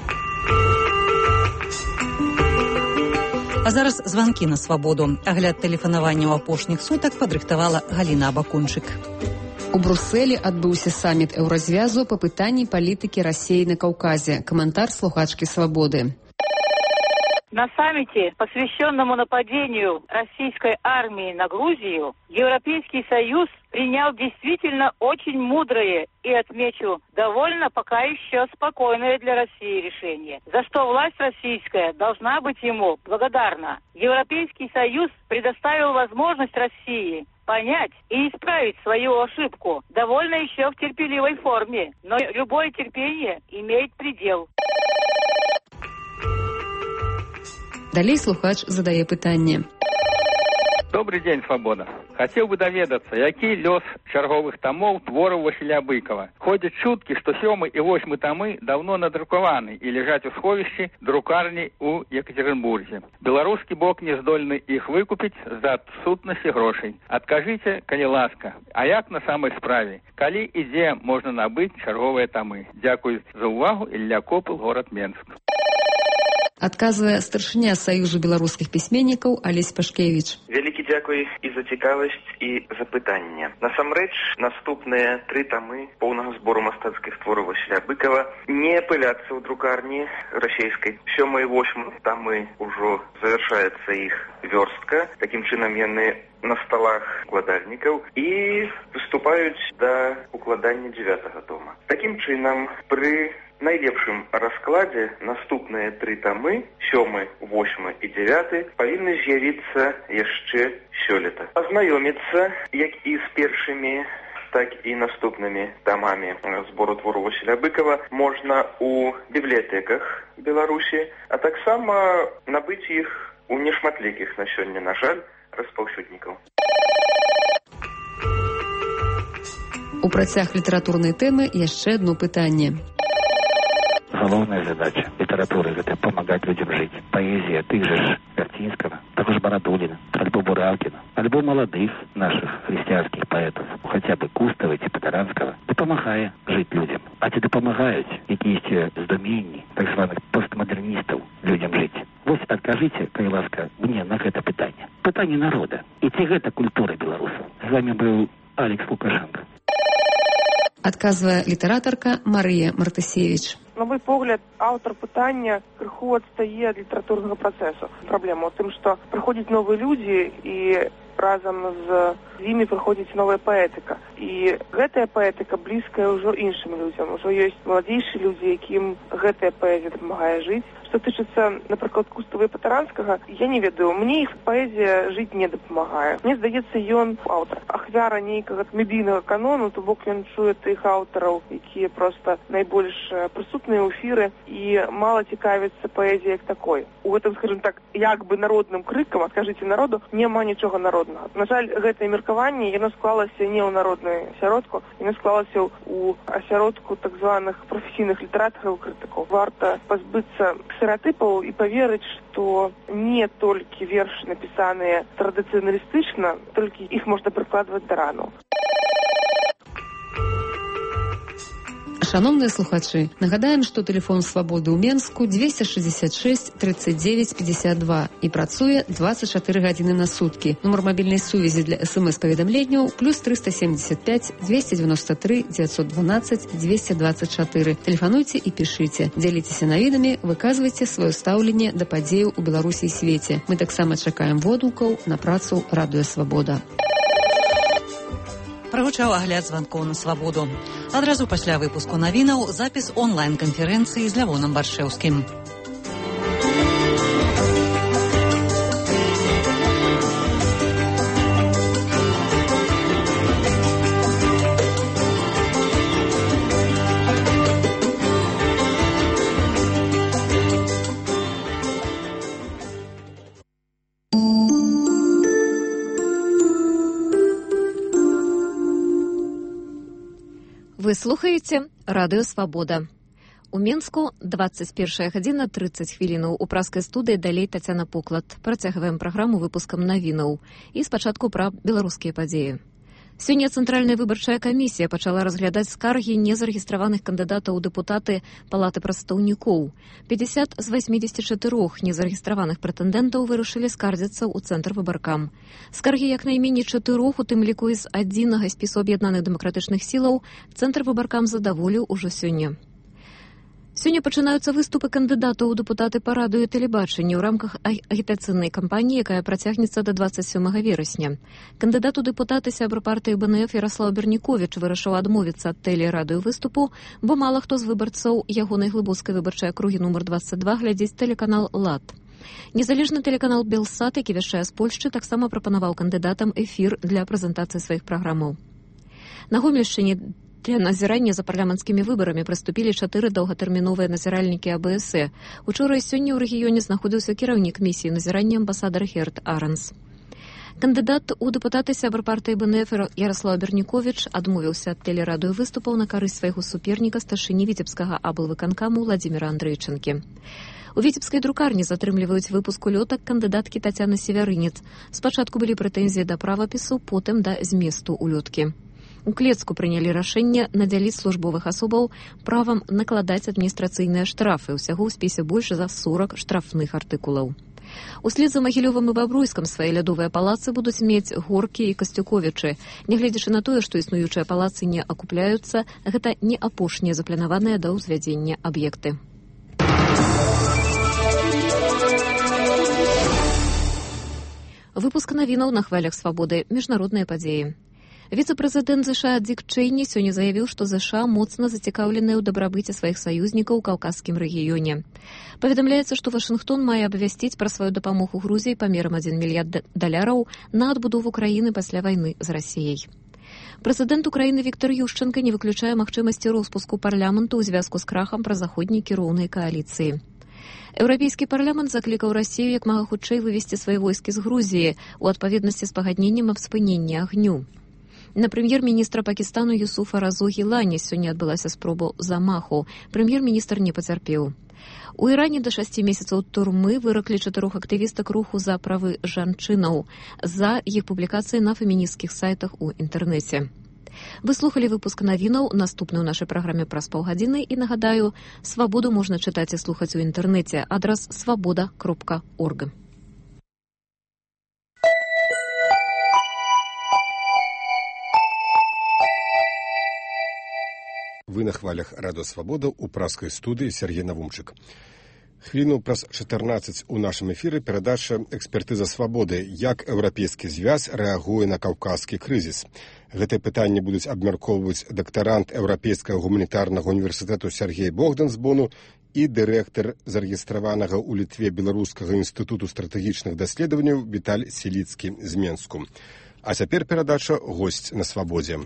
А зараз званкі на свабоду. Агляд тэлефанавання ў апошніх сутак падрыхтавала Галіна Абакунчык. У Брусэлі адбыўся саміт Еўразвязу па пытанні палітыкі Расіі на Каўказе. Каментар слухачкі «Свободы». На саммите, посвященному нападению российской армии на Грузию, Европейский Союз принял действительно очень мудрое и, отмечу, довольно пока еще спокойное для России решение, за что власть российская должна быть ему благодарна. Европейский Союз предоставил возможность России понять и исправить свою ошибку, довольно еще в терпеливой форме, но любое терпение имеет предел. Далей слухач задае пытанне. Добрый день, Свобода. Хотел бы доведаться, який лёс чарговых томов твораў Васіля Быкова. Ходят чутки, что 7 и 8 томы давно надрукованы и лежат у сховищі друкарні у Екатеринбурге. Белорусский бок не здольны их выкупить за адсутнасці грошей. Откажите, калі ласка. А як на самой справе? Калі и дзе можно набыть чарговые томы? Дякую за увагу. Ілля Копыл, город Менск. Адказвае старшыня Саюзу беларускіх пісьменнікаў Алесь Пашкевіч. Вялікі дзякуй і за цікавасць, і за пытанне. Насамрэч, наступныя 3 тамы поўнага збору мастацкіх твораў Васіля Быкова не пыляцца ў друкарні расійскай. 7 і 8 тамы ўжо завяршаецца іх вёрстка. Такім чынам яны на сталах укладальнікаў і выступаюць да укладання 9-го тома. Такім чынам, пры найлепшым раскладзе наступныя 3 тамы, 7, 8 і 9, павінны з'явіцца яшчэ сёлета. Азнаёміцца, як і з першымі, так і наступнымі тамамі збору твору Васіля Быкова можна ў бібліятэках Беларусі, а таксама набыць іх у нешматлікіх на сёння, на жаль, распаўсюднікаў. У працяг літаратурнай тэмы яшчэ одно пытанне. Головная задача литературы – это помогать людям жить. Поэзия тых же Вертинского, також Барадулина, альбо Буралкина, альбо молодых наших христианских поэтов, хотя бы Кустова и Таранского, допомагає жить людям. А ці допомагають якісь здоменні так званих постмодерністів людям жити. Ось адкажите, калі ласка, мне на гэта пытанне. Пытанне народа. І ці гэта культура беларусаў. З вами быў Алекс Лукашенко. Адказвае літаратарка Марыя Мартысевіч. На мой погляд, аўтар пытання крыху адстае ад літаратурнага працэсу. Праблема ў тым, што прыходзяць новыя людзі і разам з імі прыходзіць новая паэтыка. І гэтая паэтыка блізкая ўжо іншым людзям. Ужо ёсць маладзейшыя людзі, якім гэтая паэзія дапамагае жыць. Што тычыцца, напрыклад, Кустава і Патаранскага, я не ведаю, мне іх паэзія жыць не дапамагае. Мне здаецца, ён аўтар ахвяра нейкага медыйнага канону, то бок ён чуе тых аўтараў, якія проста найбольш прысутныя ў эфіры і мала цікавіцца паэзіяй як такой. У гэтым, скажем так, як бы народным крыкам, адкажыце народу, няма нічога народнага. На жаль, гэтае меркаванне, яно склалася не ў народную асяродку, яно склалася ў асяродку так званых прафесійных літаратараў і крытыкаў. Варта пазбыцца стэрэатыпаў і паверыць, што не толькі вершы напісаныя традыцыяналістычна, толькі іх можна прыкладваць да рану. Шановныя слухачы, нагадаем, што тэлефон Свабоды ў Менску 266 39 52 і працуе 24 гадзіны на суткі. Нумар мабільнай сувязі для СМС-паведамленняў + 375 293 912 224. Тэлефануйце і пішыце. Дзяліцеся навінамі, выказвайце сваё стаўленне да падзеяў у Беларусі і свеце. Мы таксама чакаем водгукаў на працу Радыё Свабода. Прагучаў агляд званкоў на Свабоду. Адразу пасля выпуску навінаў запіс онлайн-канферэнцыі з Лявонам Баршэўскім. Вы слухаеце Радыё Свабода. У Менску 21 гадзіна 30 хвілінаў. У праскай студыі далей Тацяна Поклад. Працягваем праграму выпускам навінаў. І спачатку пра беларускія падзеі. Сёння Цэнтральная выбарчая камісія пачала разглядаць скаргі незарэгістраваных кандыдатаў у дэпутаты Палаты прадстаўнікоў. 50 з 84 незарэгістраваных прэтэндэнтаў вырашылі скардзіцца ў Цэнтр выбаркам. Скаргі як найменей 4, у тым ліку з адзінага спісу аб'яднаных дэмакратычных сілаў, Цэнтр выбаркам задаволіў ужо сёння. Сёння пачынаюцца выступы кандыдатаў у дэпутаты па радыё і тэлебачанні ў рамках агітацыйнай кампаніі, якая працягнецца да 27 верасня. Кандыдат у дэпутаты сябра партыі БНФ Яраслаў Берніковіч вырашыў адмовіцца ад тэлерадыёвыступу, бо мала хто з выбарцаў ягонай глыбоцкай выбарчай акругі нумар 22 глядзіць тэлеканал «Лад». Незалежны тэлеканал «Белсат», які вяшчае з Польшчы, таксама прапанаваў кандыдатам эфір для прэзентацыі сваіх праграмаў. На Гомельшчыне для назірання за парламенцкімі выбарамі прыступілі 4 доўгатэрміновыя назіральнікі АБС. Учора і сёння ў рэгіёне знаходзіўся кіраўнік місіі назірання амбасадар Герт Аранс. Кандыдат у дэпутаты сябар партыі БНФ Яраслаў Берніковіч адмовіўся ад тэлерадыёвыступаў на карысць свайго суперніка старшыні віцебскага аблвыканкаму Владзіміра Андрэйчынкі. У віцебскай друкарні затрымліваюць выпуск улётак кандыдаткі Тацяны Севярынец. Спачатку былі прэтэнзіі да правапісу, потым да зместу улёткі. У Клецку прынялі рашэнне надзяліць службовых асобаў правам накладаць адміністрацыйныя штрафы. Усяго ў спісе больш за 40 штрафных артыкулаў. Услед за Магілёвым і Бабруйскам свае лядовыя палацы будуць мець Горкі і Касцюковічы. Нягледзячы на тое, што існуючыя палацы не акупляюцца, гэта не апошнія запланаваныя да ўзвядзення аб'екты. Выпуск навінаў на хвалях Свабоды. Міжнародныя падзеі. Віцэ-прэзідэнт ЗША Дзік Чэйні сёння заявіў, што ЗША моцна зацікаўленыя ў дабрабыце сваіх саюзнікаў у каўказскім рэгіёне. Паведамляецца, што Вашынгтон мае абвясціць пра сваю дапамогу Грузіі памерам $1 мільярд на адбудову краіны пасля вайны з Расіяй. Прэзідэнт Украіны Віктор Ющэнка не выключае магчымасці роспуску парламенту ў звязку з крахам празаходняй кіроўнай кааліцыі. Еўрапейскі парламент заклікаў Расію як мага хутчэй вывесці свае войскі з Грузіі у адпаведнасці з пагадненнем аб спыненні агню. На прэм'ер-міністра Пакістану Юсуфа Разу Гілані сёння адбылася спроба замаху. Прэм'ер-міністр не пацярпеў. У Іране да 6 месяцаў турмы выраклі 4 актывістак руху за правы жанчынаў за іх публікацыі на фемінісцкіх сайтах у інтэрнэце. Вы слухалі выпуск навінаў, наступны ў нашай праграме праз паўгадзіны, і нагадаю, Свабоду можна чытаць і слухаць у інтэрнэце. Адрас swaboda.org. Вы на хвалях Радыё Свабода ў праскай студыі Сергей Навумчык. Хвіліну праз 14 у нашым эфіры перадача «Экспертыза Свабоды. Як еўрапейскі звяз рэагуе на каўказскі крызіс». Гэтыя пытанні будуць абмяркоўваць дактарант Еўрапейскага гуманітарнага універсітэту Сергей Богдан з Бону і дырэктар зарэгістраванага ў Літве Беларускага інстытуту стратэгічных даследаванняў Віталь Селіцкі з Менску. А цяпер перадача «Госць на Свабодзе».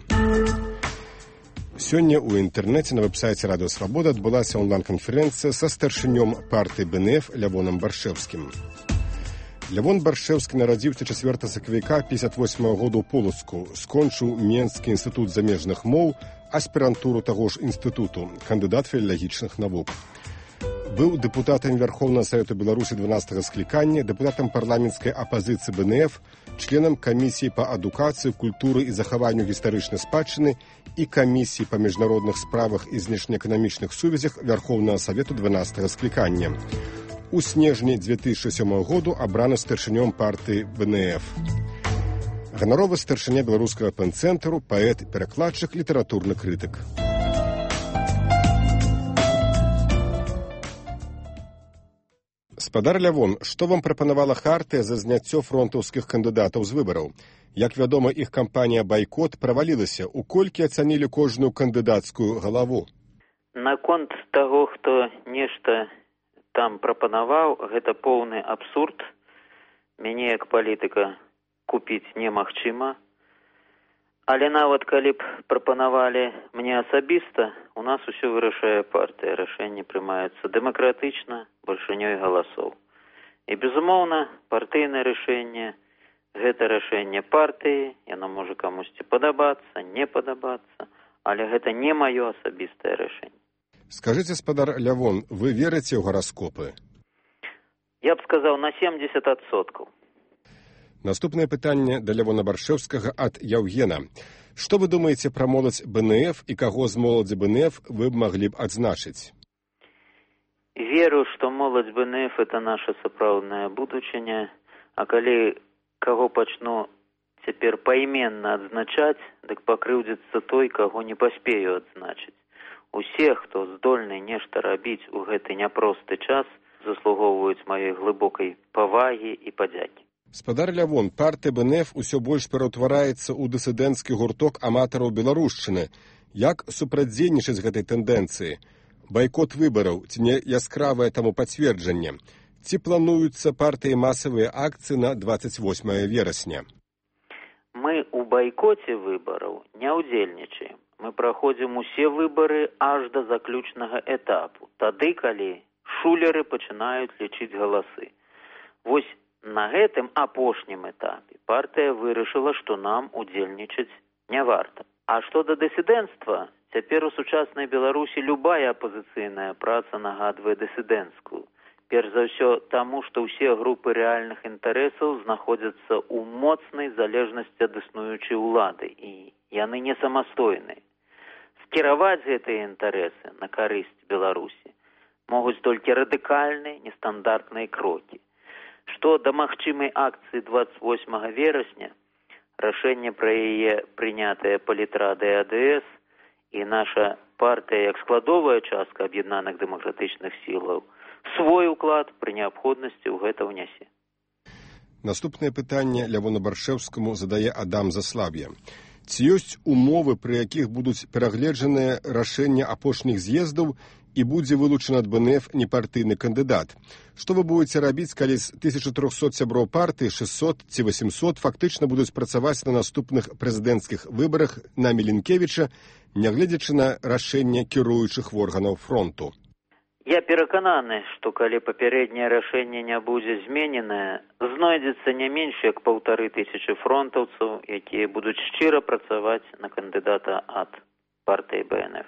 Сёння ў інтэрнэце на вэб-сайце Радыё Свабода адбылася онлайн-канферэнцыя са старшынём партыі БНФ Лявонам Баршэўскім. Лявон Баршэўскі нарадзіўся 4 сакавіка 58 года ў Полацку, скончыў Менскі інстытут замежных моў, аспірантуру таго ж інстытуту, кандыдат філалагічных навук. быў дэпутатам Верховного Совета Беларусі 12-го склікання, дэпутатам парламенцкай апазіцыі БНФ, членам камісіі па адукацыі, культуры і захаванню гістарычнай спадчыны і камісіі па міжнародных справах і знешнеэканамічных сувязях Верховного Совету 12-го склікання. У снежні 2007 году абраны старшынём партыі БНФ. Ганаровы старшыня беларускага пэн-цэнтру, паэт, перакладчык, літаратурны крытык. Спадар Лявон, што вам прапанавала хартыя за зняццё фронтаўскіх кандыдатаў з выбараў? Як вядома, іх кампанія «Байкот» правалілася. У колькі ацанілі кожную кандыдацкую галаву? Наконт таго, хто нешта там прапанаваў, гэта поўны абсурд. Мяне як палітыка купіць немагчыма. Але нават калі б прапанавалі мне асабіста, у нас усё вырашае партыя. Рашэнне прымаецца дэмакратычна, большынёй галасоў. І, безумоўна, партыйнае рашэнне – гэта рашэнне партыі, яно можа камусьці падабацца, не падабацца, але гэта не маё асабістае рашэнне. Скажыце, спадар Лявон, вы верыце ў гараскопы? Я б сказаў, на 70%. Наступнае пытанне да Лявона Баршэўскага ад Яўгена. Што вы думаеце пра моладзь БНФ і каго з моладзі БНФ вы б маглі б адзначыць? Веру, што моладзь БНФ – это наша сапраўдная будучыня, а калі каго пачну цяпер пайменна адзначаць, дык пакрыўдзіцца той, каго не паспею адзначыць. Усе, хто здольны нешта рабіць у гэты няпросты час, заслугоўваюць маёй глыбокай павагі і падзякі. Спадар Лявон, партыя БНФ усё больш пераўтвараецца ў дысідэнцкі гурток аматараў беларушчыны. Як супрацьдзейнічаць гэтай тэндэнцыі? Байкот выбараў ці не яскравае таму пацверджанне? Ці плануюцца партыі масавыя акцыі на 28 верасня? Мы ў байкоце выбараў не ўдзельнічаем. Мы праходзім усе выбары аж да заключнага этапу, тады, калі шулеры пачынаюць лічыць галасы. Вось на гэтым апошнім этапе партыя вырашыла, што нам удзельнічаць не варта. А што да дысідэнцтва, цяпер у сучаснай Беларусі любая апазіцыйная праца нагадвае дысідэнцкую. Перш за ўсё таму, што ўсе групы рэальных інтарэсаў знаходзяцца ў моцнай залежнасці ад існуючай улады, і яны не самастойныя. Скіраваць гэтыя інтарэсы на карысць Беларусі могуць толькі радыкальныя, нестандартныя крокі. Што да магчымай акцыі 28 верасня, рашэнне пра яе прынятае палітрадай АДС і наша партыя як складовая частка аб'яднаных дэмакратычных сілаў свой уклад пры неабходнасці ў гэта ўнясе. Наступнае пытанне Лявону Баршэўскаму задае Адам Заслаб'я. Ці ёсць умовы, пры якіх будуць перагледжаныя рашэння апошніх з'ездаў і будзе вылучаны ад БНФ непартыйны кандыдат? Што вы будзеце рабіць, калі з 1300 сяброў партыі 600 ці 800 фактычна будуць працаваць на наступных прэзідэнцкіх выбарах на Мілінкевіча, нягледзячы на рашэнне кіруючых органаў фронту? Я перакананы, што калі папярэдняе рашэнне не будзе змененае, знойдзецца не менш як 1500 фронтаўцаў, якія будуць шчыра працаваць на кандыдата ад партыі БНФ.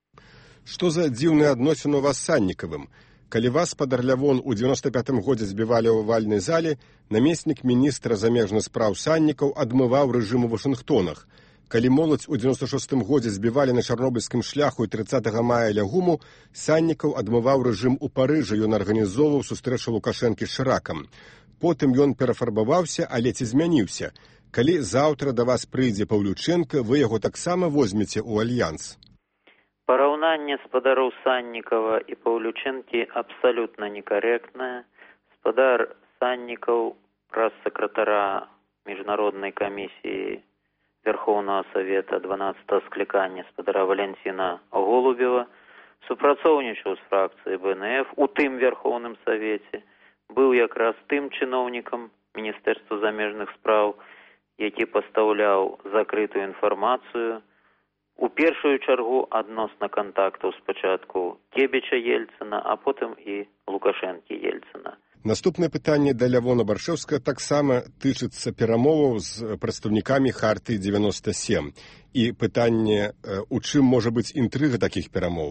Што за дзіўныя адносіны у вас з Саннікавым? Калі вас, спадар Лявон, у 95-м годзе збівалі ў авальнай зале, намеснік міністра замежных спраў Саннікаў адмываў рэжым у Вашынгтонах. Калі моладзь у 96-м годзе збівалі на чарнобыльскім шляху і 30 мая ля Гуму, Саннікаў адмываў рэжым у Парыжы, ён арганізоўваў сустрэчу Лукашэнкі з Шыракам. Потым ён перафарбаваўся, але ці змяніўся. Калі заўтра да вас прыйдзе Паўлючэнка, вы яго таксама возьмеце ў альянс? Параўнанне спадароў Саннікава і Паўлючэнкі абсалютна некарэктнае. Спадар Саннікаў праз сакратара міжнароднай камісіі Верховного Совета 12-го склікання спадара Валентина Голубева супрацоўнічаў з фракцыяй БНФ у тым Верховным Совете, быў якраз тым чыноўнікам Міністэрства замежных спраў, які пастаўляў закрытую інфармацыю у першую чаргу адносна кантактаў спачатку Кебіча Ельцына, а потым і Лукашэнкі Ельцына. Наступнае пытанне да Лявона Баршэўскага таксама тычыцца перамоваў з прадстаўнікамі Хартыі 97. І пытанне, у чым можа быць інтрыга такіх перамоваў?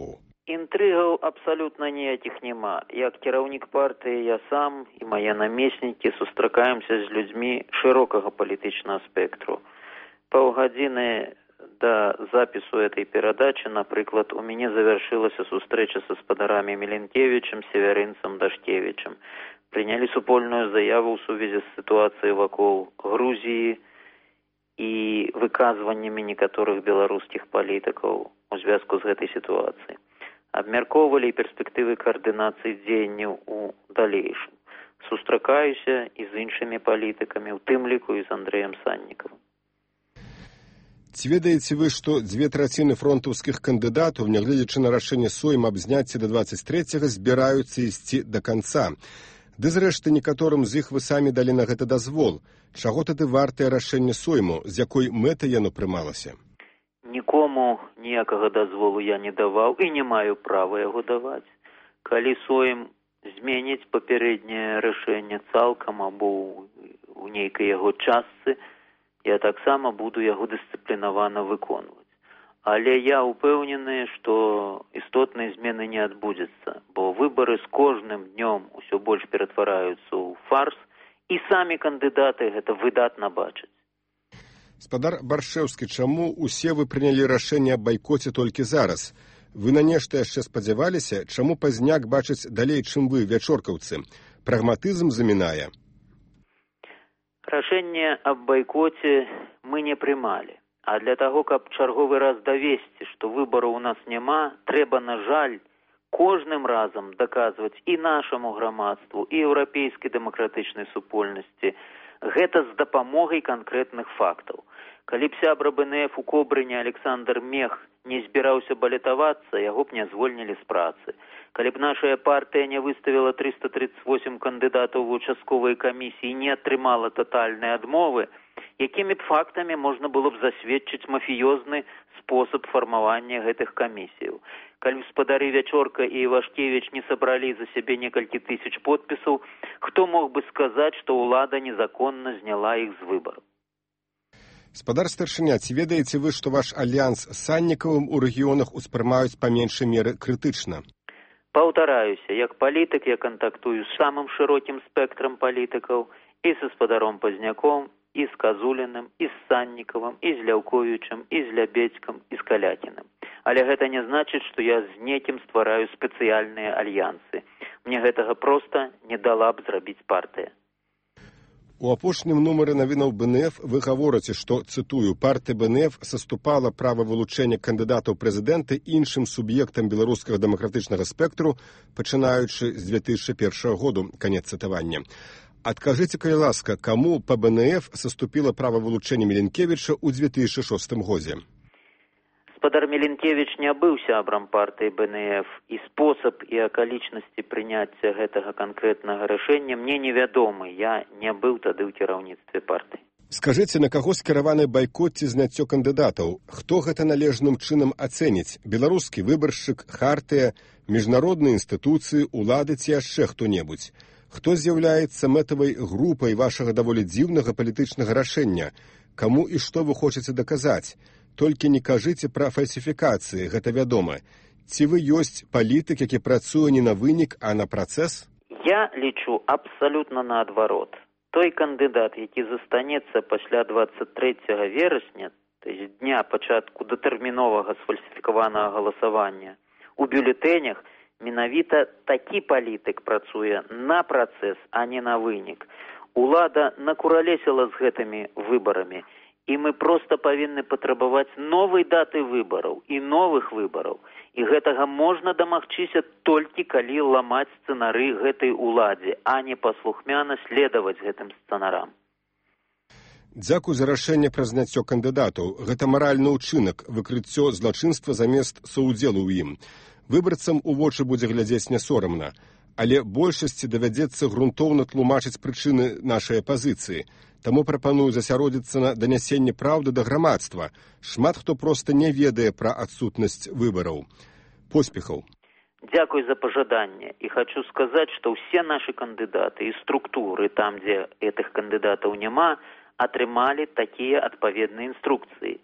Інтрыгаў абсалютна ніякіх няма. Як кіраўнік партыі, я сам і мае намеснікі сустракаемся з людзьмі шырокага палітычнага спектру. Паўгадзіны да запісу этой перадачы, напрыклад, у мяне завяршылася сустрэча са спадарамі Міленкевічам, Северынцам, Дашкевічам. Прынялі супольную заяву ў сувязі з сітуацыяй вакол Грузіі і выказваннямі некаторых беларускіх палітыкаў у звязку з гэтай сітуацыяй. Абмяркоўвалі перспектывы каардынацыі дзеянняў у далейшым. Сустракаюся і з іншымі палітыкамі, у тым ліку і з Андрэем Саннікавым. Ці ведаеце вы, што 2/3 фронтаўскіх кандыдатаў, нягледзячы на рашэнне Сойма аб зняцці да 23-го, збіраюцца ісці да канца? Ды зрэшты, некаторым з іх вы самі далі на гэта дазвол. Чаго тады вартае рашэнне Сойму, з якой мэтай яно прымалася? Нікому ніякага дазволу я не даваў і не маю права яго даваць. Калі Сойм зменіць папярэдняе рашэнне цалкам або ў нейкай яго частцы, я таксама буду яго дысцыплінавана выконваць. Але я ўпэўнены, што істотнай змены не адбудзецца, бо выбары з кожным днём усё больш ператвараюцца ў фарс, і самі кандыдаты гэта выдатна бачаць. Спадар Баршэўскі, чаму усе вы прынялі рашэнне аб байкоце толькі зараз? Вы на нешта яшчэ спадзяваліся? Чаму пазняк бачыць далей, чым вы, вячоркаўцы? Прагматызм замінае? Рашэнне аб байкоце мы не прымалі. А для таго, каб чарговы раз давесці, што выбараў у нас няма, трэба, на жаль, кожным разам даказваць і нашаму грамадству, і еўрапейскай дэмакратычнай супольнасці, гэта з дапамогай канкрэтных фактаў. Калі б сябра БНФ у Кобрыне Александр Мех не збіраўся балятавацца, яго б не звольнілі з працы. Калі б нашая партыя не выставіла 338 кандыдатаў в участковай камісіі і не атрымала татальнай адмовы, якімі б фактамі можна было б засведчыць мафіёзны спосаб фармавання гэтых камісіяў. Калі спадары Вячорка і Івашкевіч не сабралі за сябе некалькі тысяч подпісаў, хто мог бы сказаць, што ўлада незаконна зняла іх з выбараў? Спадар старшыня, ці ведаеце вы, што ваш альянс з Саннікавым у рэгіёнах успрымаюць па меншай меры крытычна? Паўтараюся, як палітык я кантактую з самым шырокім спектрам палітыкаў, і са спадаром Пазняком, і з Казуліным, і з Саннікавым, і з Ляўковічам, і з Лябедзькам, і з Калякіным. Але гэта не значыць, што я з некім ствараю спецыяльныя альянсы. Мне гэтага проста не дала б зрабіць партыя. У апошнім нумары навінаў БНФ вы гаворыце, што, цытую, партыя БНФ саступала права вылучэння кандыдатаў прэзідэнта іншым суб'ектам беларускага дэмакратычнага спектру, пачынаючы з 2001 году, канец цытавання. Адкажыце, калі ласка, каму па БНФ саступіла права вылучэння Міленкевіча ў 2006 годзе? Спадар Міленкевіч не быў сябрам партыі БНФ, і спосаб і акалічнасці прыняцця гэтага канкрэтнага рашэння мне невядомы. Я не быў тады ў кіраўніцтве партыі. Скажыце, на каго скіраваны байкот ці зняццё кандыдатаў? Хто гэта належным чынам ацэніць? Беларускі выбаршчык, хартыя, міжнародныя інстытуцыі, улады ці яшчэ хто-небудзь? Хто з'яўляецца мэтавай групай вашага даволі дзіўнага палітычнага рашэння? Каму і што вы хочаце даказаць? Толькі не кажыце пра фальсіфікацыі, гэта вядома. Ці вы ёсць палітык, які працуе не на вынік, а на працэс? Я лічу абсалютна наадварот. Той кандыдат, які застанецца пасля 23 верасня, то есть дня пачатку датэрміновага сфальсіфікаванага галасавання, у бюлетэнях менавіта такі палітык працуе на працэс, а не на вынік. Улада накуралесіла з гэтымі выбарамі, і мы проста павінны патрабаваць новай даты выбараў і новых выбараў. І гэтага можна дамагчыся толькі калі ламаць сцэнары гэтай уладзе, а не паслухмяна следаваць гэтым сцэнарам. Дзякуй за рашэнне пра зняццё кандыдатаў. Гэта маральны ўчынак, выкрыццё злачынства замест саўдзелу ў ім. Выбарцам у вочы будзе глядзець нясорамна. Але большасці давядзецца грунтоўна тлумачыць прычыны нашай апазіцыі. Таму прапаную засяродзіцца на данясенне праўды да грамадства. Шмат хто проста не ведае пра адсутнасць выбараў. Поспехаў. Дзякуй за пажаданне. І хочу сказаць, што ўсе нашы кандыдаты і структуры, там, дзе гэтых кандыдатаў няма, атрымалі такія адпаведныя інструкцыі.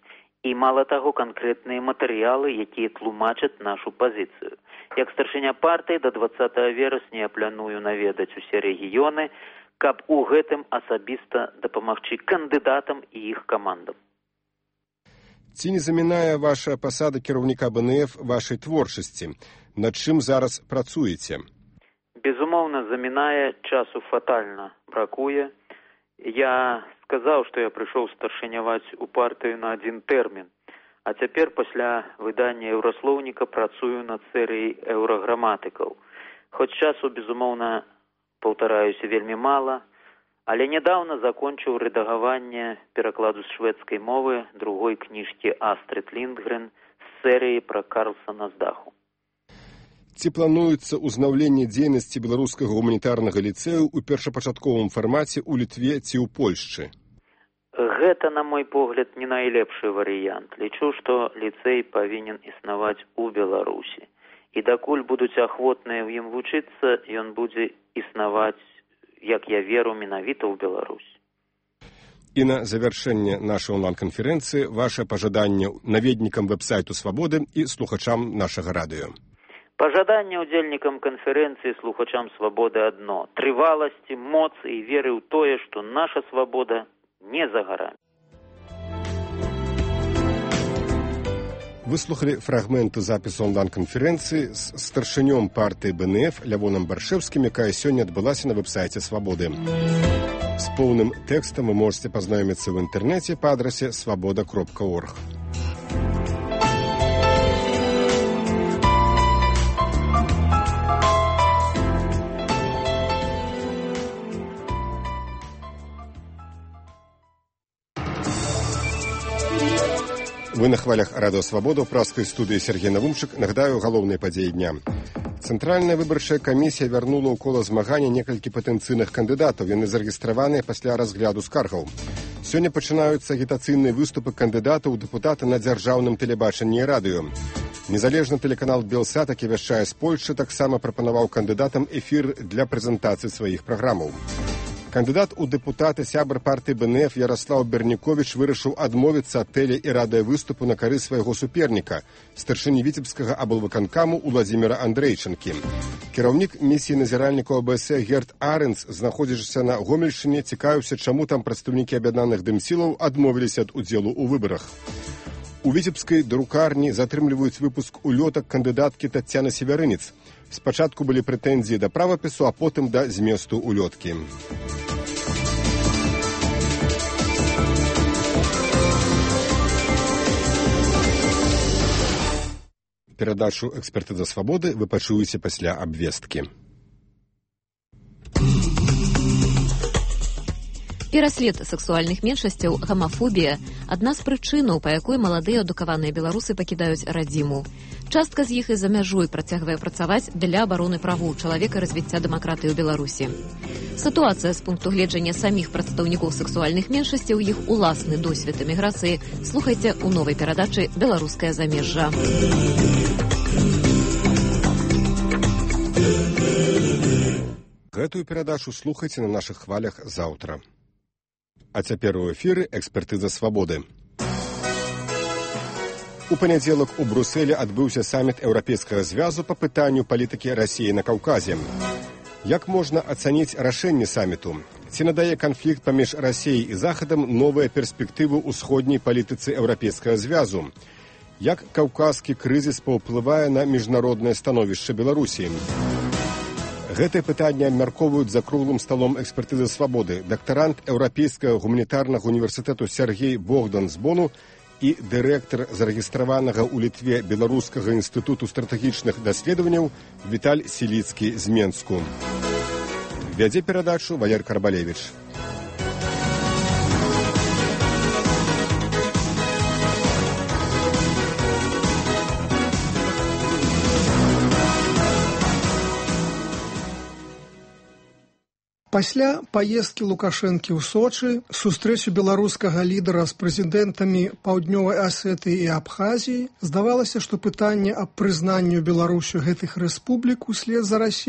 І мала таго, канкрэтныя матэрыялы, якія тлумачаць нашу пазіцыю. Як старшыня партыі да 20 верасня я планую наведаць усе рэгіёны, каб у гэтым асабіста дапамагчы кандыдатам і іх камандам. Ці не замінае ваша пасада кіраўніка БНФ вашай творчасці? Над чым зараз працуеце? Безумоўна, замінае, часу фатальна бракуе. Я сказаў, што я прыйшоў старшыняваць у партыю на адзін тэрмін, а цяпер пасля выдання еўраслоўніка працую над серыяй еўраграматыкаў. Хоць часу, безумоўна, паўтараюся, вельмі мала, але нядаўна закончыў рэдагаванне перакладу з шведскай мовы другой кніжкі Астрид Линдгрен з серыі пра Карлсона з даху. Ці плануецца ўзнаўленне дзейнасці беларускага гуманітарнага ліцэю ў першапачатковым фармаце ў Літве ці ў Польшчы? Гэта, на мой погляд, не найлепшы варыянт. Лічу, што ліцэй павінен існаваць у Беларусі. І дакуль будуць ахвотныя ў ім вучыцца, ён будзе існаваць, як я веру, менавіта ў Беларусі. І на завяршэнне нашай онлайн-канферэнцыі ваше пажаданне наведнікам вэб-сайту «Свабоды» і слухачам нашага радыё. Пажаданне ўдзельнікам канферэнцыі слухачам «Свабоды» адно – трываласці, моцы і веры ў тое, што наша свабода не за гарамі. Вы слухали фрагменты запісу онлайн-канферэнцыі з старшынём партыі БНФ Лявоном Баршэўскім, якая сёння адбылася на вэб-сайце «Свабоды». З поўным тэкстам вы можете пазнаёміцца ў інтэрнэце па адрасе свабода.орг. Вы на хвалях радыё «Свабода» ў праскай студыі Сергей Навумчык. Нагадаю, галоўныя падзеі дня. Цэнтральная выбарчая камісія вярнула ў кола змагання некалькі патэнцыйных кандыдатаў. Яны зарэгістраваныя пасля разгляду скаргаў. Сёння пачынаюцца агітацыйныя выступы кандыдатаў у дэпутаты на дзяржаўным тэлебачанні і радыё. Незалежны тэлеканал «Белсат», які вяшчае з Польшчы, таксама прапанаваў кандыдатам эфір для прэзентацыі сваіх праграмаў. Кандыдат у дэпутаты, сябар партыі БНФ Ярослаў Берніковіч вырашыў адмовіцца ад тэле- і радыёвыступу на карысць свайго суперніка, старшыні віцебскага аблвыканкаму Уладзіміра Андрэйчанкі. Кіраўнік місіі назіральнікаў АБС Герт Арэнс, знаходзячыся на Гомельшчыне, цікавіўся, чаму там прадстаўнікі аб'яднаных дымсілаў адмовіліся ад удзелу ў выбарах. У віцебскай друкарні затрымліваюць выпуск улётак кандыдаткі Таццяны Севярынец. Спачатку былі прэтэнзіі да правапісу, а потым да зместу улёткі. Перадачу «Экспертыза свабоды» вы пачуеце пасля абвесткі. Пераслед сексуальных меншасцяў, гамафобія – адна з прычынаў, па якой маладыя адукаваныя беларусы пакідаюць радзіму. Частка з іх і за мяжой працягвае працаваць для абароны правоў чалавека і развіцця дэмакратыі ў Беларусі. Сітуацыя з пункту гледжання саміх прадстаўнікоў сексуальных меншасцяў, іх уласны досвед эміграцыі слухайце ў новай перадачы «Беларускае замежжа». Гэтую перадачу слухайце на нашых хвалях заўтра. А цяпер у эфіры «Экспертыза свабоды». У панядзелак у Брусэлі адбыўся саміт Еўрапейскага звязу па пытанню палітыкі Расіі на Каўказе. Як можна ацаніць рашэнне саміту? Ці надае канфлікт паміж Расіяй і Захадам новыя перспектывы ў усходняй палітыцы Еўрапейскага звязу? Як каўказскі крызіс паўплывае на міжнароднае становішча Беларусі? Гэтае пытанне абмяркоўваюць за круглым сталом «Экспертызы свабоды» дактарант Еўрапейскага гуманітарнага універсітэту Сергей Богдан з Бону і дырэктар зарэгістраванага ў Літве Беларускага інстытуту стратэгічных даследаванняў Віталь Сіліцкі з Менску. Вядзе перадачу Валер Карбалевіч. Пасля паездкі Лукашэнкі ў Сочы, сустрэчы беларускага лідара з прэзідэнтамі Паўднёвай Асетыі і Абхазіі, здавалася, што пытанне аб прызнанню Беларусю гэтых рэспублік услед за Расіяй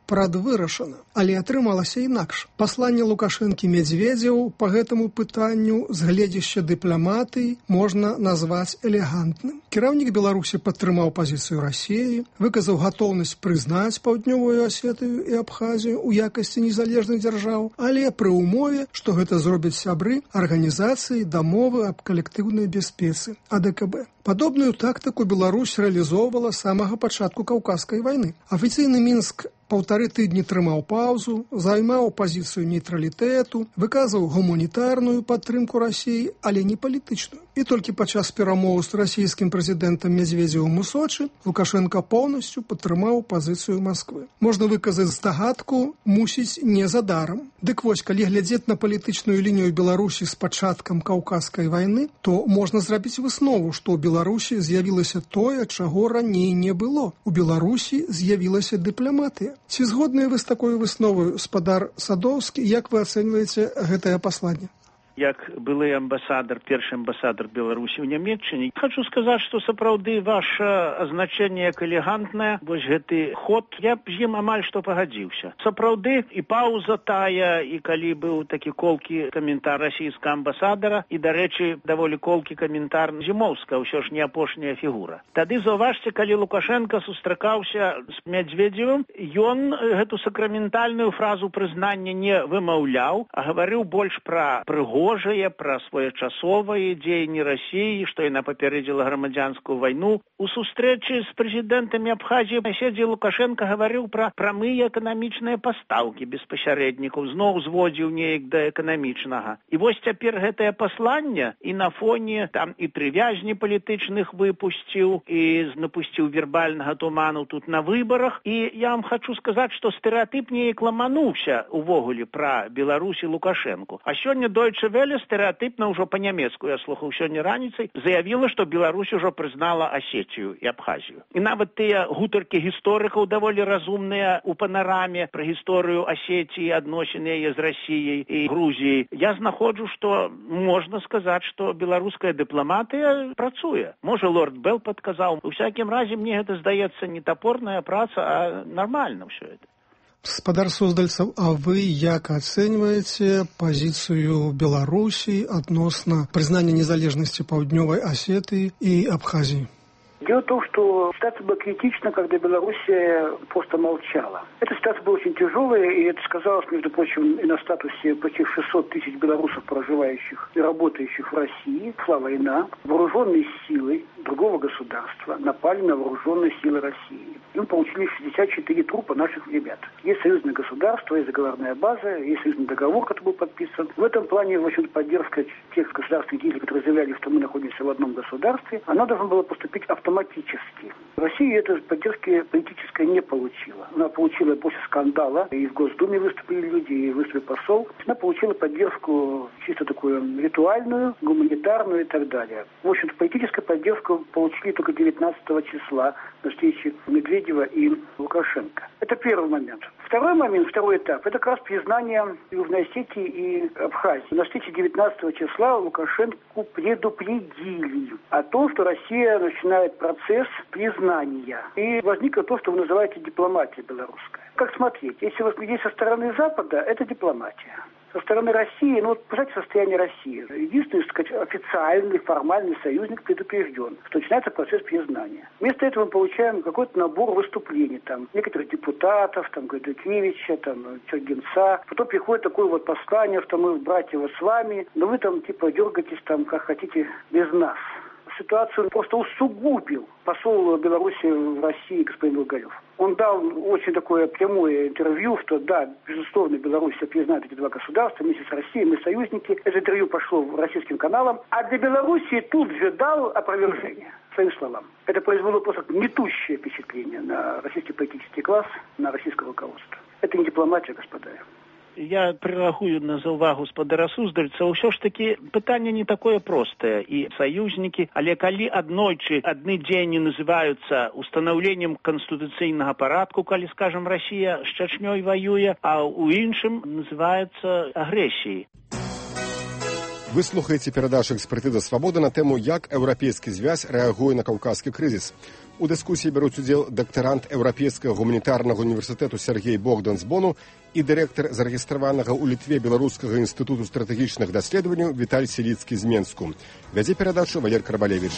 прадвырашана, але атрымалася інакш. Пасланне Лукашэнкі Медведзеву па гэтаму пытанню з гледзяща дыпламатыі можна назваць элегантным. Кіраўнік Беларусі падтрымаў пазіцыю Расіі, выказаў гатоўнасць прызнаць Паўднёвую Асетыю і Абхазію ў якасці незалежных дзяржаў, але пры ўмове, што гэта зробяць сябры арганізацыі дамовы аб калектыўнай бяспецы АДКБ. Падобную тактыку Беларусь рэалізоўвала з самага пачатку Каўказскай вайны. Афіцыйны Мінск 1,5 тыдні трымаў паўзу, займаў пазіцыю нейтралітэту, выказваў гуманітарную падтрымку Расіі, але не палітычную. І толькі падчас перамоў з расійскім прэзідэнтам Медведзевым у Сочы Лукашенко поўнасцю падтрымаў пазіцыю Масквы. Можна выказаць здагадку, мусіць не за дарам. Дык вось, калі глядзець на палітычную лінію Беларусі з пачаткам Каўказскай вайны, то можна зрабіць выснову, што ў Беларусі з'явілася тое, чаго раней не было. У Беларусі з'явілася дыпламатыя. Ці згодныя вы з такой высновай, спадар Садоўскі, як вы ацэньваеце гэтае пасланне? Як былы амбасадар, першы амбасадар Беларусі ў Нямецчыне, хочу сказаць, што сапраўды ваша азначэнне як элегантнае, вось гэты ход, я б з ім амаль што пагадзіўся. Сапраўды і паўза тая, і калі быў такі колкі каментар расійскага амбасадара, і, дарэчы, даволі колкі каментар Зімоўска, ўсё ж не апошняя фігура. Тады заўважце, калі Лукашенко сустракаўся з Медведзевым, ён гэту сакраментальную фразу прызнання не вымаўляў, а гаварыў больш пра прыгоду, пра своечасовыя дзеянні Расіі, што яна папярэдзіла грамадзянскую вайну. У сустрэчы з прэзідэнтамі Абхазіі Асетыі Лукашенко гаварыў пра прамыя эканамічныя пастаўкі без пасярэднікаў, зноў зводзіў неяк да эканамічнага. І вось цяпер гэтае пасланне і на фоне там і 3 вязні палітычных выпусціў, і напусціў вербальнага туману тут на выбарах. І я вам хочу сказаць, што стэрэатып неяк ламануўся увогуле пра Беларусь і Лукашэнку. А сёння Deutsche Welle стэрэатыпна ўжо па-нямецку, я слухаў сёння раніцай, заявіла, што Беларусь ужо прызнала Асетію і Абхазію. І нават тыя гутаркі гісторыкаў даволі разумныя ў панараме пра гісторыю Асетіі, адносіны яе з Расіяй і Грузіяй. Я знаходжу, што можна сказаць, што беларуская дыпламатыя працуе. Можа, лорд Белл падказаў. У всякім разе, мне гэта здаецца не топорная праца, а нармальна ўсё гэта. Спадар Суздальцаў, а вы як ацэньваеце пазіцыю Беларусі адносна прызнання незалежнасці Паўднёвай Асетыі і Абхазіі? Дело в том, что ситуация была критична, когда Белоруссия просто молчала. Эта ситуация была очень тяжелая, и это сказалось, между прочим, и на статусе почти 600 тысяч белорусов, проживающих и работающих в России. Шла война, вооруженные силы другого государства напали на вооруженные силы России. И мы получили 64 трупа наших ребят. Есть союзное государство, есть договорная база, есть союзный договор, который был подписан. В этом плане, в общем-то, поддержка тех государственных деятелей, которые заявляли, что мы находимся в одном государстве, она должна была поступить автоматически. Россия этой поддержки политической не получила. Она получила после скандала, и в Госдуме выступили люди, и выступил посол. Она получила поддержку чисто такую ритуальную, гуманитарную и так далее. В общем-то, политическую поддержку получили только 19 числа на встрече Медведева и Лукашенко. Это первый момент. Второй момент, второй этап, это как раз признание Южной Осетии и Абхазии. На встрече 19 числа Лукашенко предупредили о том, что Россия начинает процесс признания. И возникло то, что вы называете дипломатией белорусской. Как смотреть? Если вы глядите со стороны Запада, это дипломатия. Со стороны России, ну вот представьте состояние России. Единственный, так сказать, официальный, формальный союзник предупрежден, что начинается процесс признания. Вместо этого мы получаем какой-то набор выступлений, там, некоторых депутатов, там, Гайдукевича, там, Чергенца. Потом приходит такое вот послание, что мы братья с вами, но вы там, типа, дергаетесь там, как хотите, без нас. Ситуацию просто усугубил посол Беларуси в России господин Лугарев. Он дал очень такое прямое интервью, что да, безусловно, Беларусь признает эти два государства, вместе с Россией, мы союзники. Это интервью пошло российским каналам, а для Беларуси тут же дал опровержение своим словам. Это произвело просто гнетущее впечатление на российский политический класс, на российское руководство. Это не дипломатия, господа. Я прыгаю на заўвагу спадара Суздальца. Ўсё ж такі пытанне не такое простае. І саюзнікі, але калі аднойчы адны дзеянні называюцца устанаўленнем канстытуцыйнага парадку, калі, скажам, Расія з Чачнёй ваюе, а ў іншым называецца агрэсіяй. Вы слухаеце перадачу «Экспертыза свабоды» на тэму «Як еўрапейскі звяз рэагуе на каўказскі крызіс». У дыскусіі бяруць удзел дактарант Еўрапейскага гуманітарнага універсітэту Сергей Богдан з Бону і дырэктар зарэгістраванага ў Літве Беларускага інстытуту стратэгічных даследаванняў Віталь Селіцкі з Менску. Вядзе перадачу Валер Карбалевіч.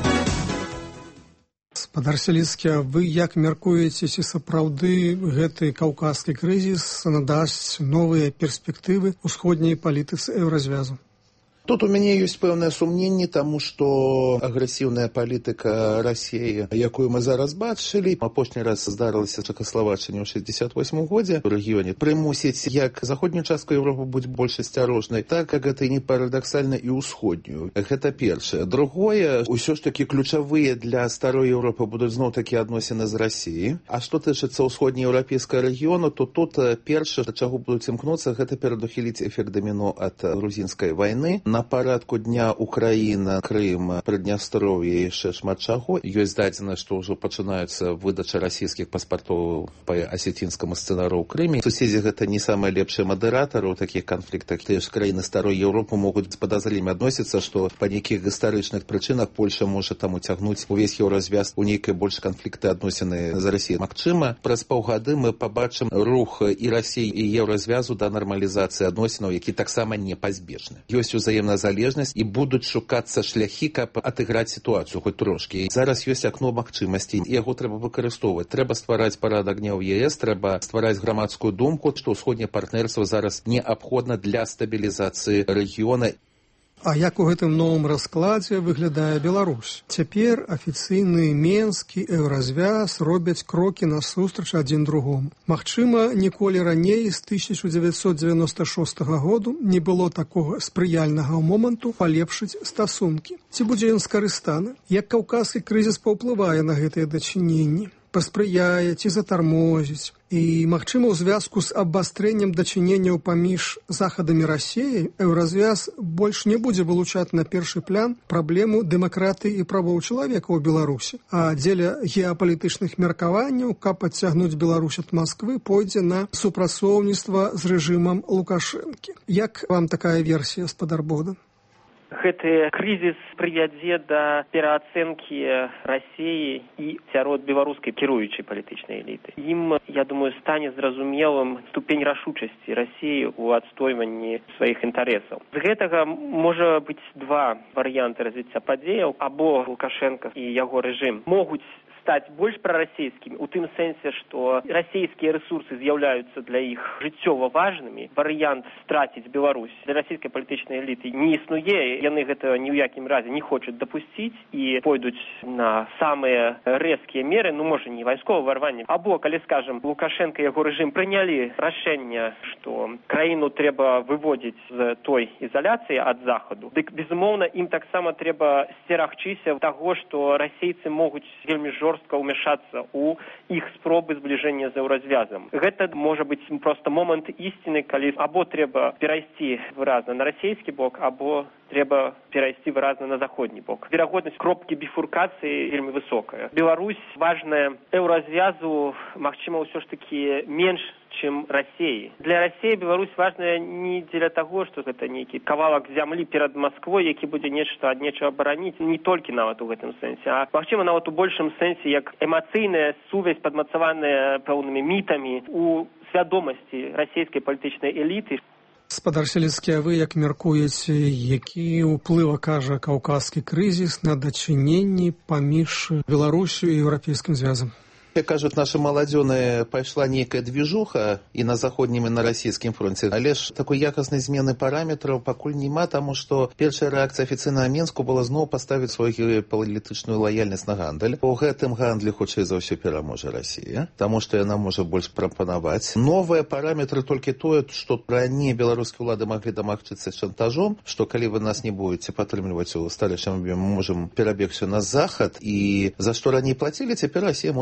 Спадар Селіцкі, вы як мяркуеце, ці сапраўды гэты каўказскі крызіс надасць новыя перспектывы ўсходняй палітыцы еўразвязу? Тут у мяне ёсць пэўнае сумненне, таму што агрэсіўная палітыка Расіі, якую мы зараз бачылі, апошні раз здарылася Чэкаславаччыне ў 68 годзе ў рэгіёне, прымусіць як заходнюю частку Еўропы быць больш асцярожнай, так як гэта не парадаксальна і ўсходнюю. Гэта першае. Другое, усё ж такі ключавыя для старой Еўропы будуць зноў-такі адносіны з Расіяй. А што тычыцца ўсходнееўрапейскага рэгіёну, то тут першае, да чаго будуць імкнуцца, гэта перадухіліць эфект даміно ад грузінскай вайны. На парадку дня Украіна, Крым, Прыднястроўе і яшчэ шмат чаго. Ёсць дадзена, што ўжо пачынаюцца выдача расійскіх паспартоў па асецінскаму сцэнару ў Крыме. Суседзі гэта не самыя лепшыя мадэратары ў такіх канфліктах. Тыя ж краіны старой Еўропы могуць з падазрэннем адносіцца, што па нейкіх гістарычных прычынах Польша можа там уцягнуць увесь еўразвяз у нейкай больш канфлікты адносіны з Расіяй. Магчыма, праз паўгады мы пабачым рух і Расіі і еўразвязу да нармалізацыі адносінаў, які таксама непазбежны. Ёсць узаемная залежнасць і будуць шукацца шляхі, каб адыграць сітуацыю хоць трошкі. Зараз ёсць акно магчымасцей, яго трэба выкарыстоўваць. Трэба ствараць парадак дня ў ЕС, трэба ствараць грамадскую думку, што ўсходняе партнерства зараз неабходна для стабілізацыі рэгіёна. А як у гэтым новым раскладзе выглядае Беларусь? Цяпер афіцыйны Менск і еўразвяз робяць крокі насустрач адзін другому. Магчыма, ніколі раней з 1996 году не было такога спрыяльнага моманту палепшыць стасункі. Ці будзе ён скарыстаны? Як каўказскі крызіс паўплывае на гэтыя дачыненні? Паспрыяе ці затармозіць? І, магчыма, у звязку з абвастрэннем дачыненняў паміж захадамі Расіі, еўразвяз больш не будзе вылучаць на першы план праблему дэмакратыі і правоў чалавека ў Беларусі. А дзеля геапалітычных меркаванняў, каб адцягнуць Беларусь ад Масквы, пойдзе на супрацоўніцтва з рэжымам Лукашэнкі. Як вам такая версія, спадар Богдан? Гэты крызіс прывядзе да пераацэнкі Расіі і сярод беларускай кіруючай палітычнай эліты. Ім, я думаю, стане зразумелым ступень рашучасці Расіі ў адстойванні сваіх інтарэсаў. З гэтага можа быць два варыянты развіцця падзеяў. Або Лукашенко і яго рэжым могуць стаць больш прарасійскімі, у тым сэнсе, што расійскія рэсурсы з'яўляюцца для іх жыццёва важнымі. Варыянт страціць Беларусь для расійскай палітычнай эліты не існуе. Яны гэтага ні ў якім разе не хочуць дапусціць і пойдуць на самыя рэзкія меры, можа, не вайсковае ўварванне. Або, калі, скажам, Лукашенко і яго рэжым прынялі рашэнне, што краіну трэба выводзіць з той ізаляцыі ад захаду, дык, безумоўна, ім таксама трэба сцерагчыся таго, што расейцы могуць вельмі жорстка ўмяшацца ў іх спробы збліжэння з еўразвязам. Гэта можа быць проста момант ісціны, калі або трэба перайсці выразна на расійскі бок, або трэба перайсці выразна на заходні бок. Верагоднасць кропкі біфуркацыі вельмі высокая. Беларусь важная еўразвязу, магчыма, ўсё ж такі менш, чым Расіі. Для Расіі Беларусь важная не дзеля таго, што гэта нейкі кавалак зямлі перад Масквой, які будзе нешта ад нечага абараніць, не толькі нават у гэтым сэнсе, а магчыма нават у большым сэнсе як эмацыйная сувязь, падмацаваная пэўнымі мітамі у свядомасці расійскай палітычнай эліты. Спадар Селіцкі, а вы як мяркуеце, які ўплыў акажа каўказскі крызіс на дачыненні паміж Беларусю і Еўрапейскім звязам? Как кажут наши молодёны, пайшла нейкая движуха и на заходнім, и на расійскім фронте. Але ж такой якаснай змены параметраў пакуль няма, таму што першая рэакцыя афіцыйнага Менску была зноў паставіць сваю палітычную лаяльнасць на гандаль. У гэтым гандлі хутчэй за ўсё пераможа Расія, таму што яна можа больш прапанаваць. Новыя параметры толькі тое, што раней беларускія ўлады маглі дамагчыцца шантажом, што калі вы нас не будете падтрымліваць у старэйшым аб'ёме, мы можам перабегчы на захад, і за што раней плацілі, цяпер Расія можа взяць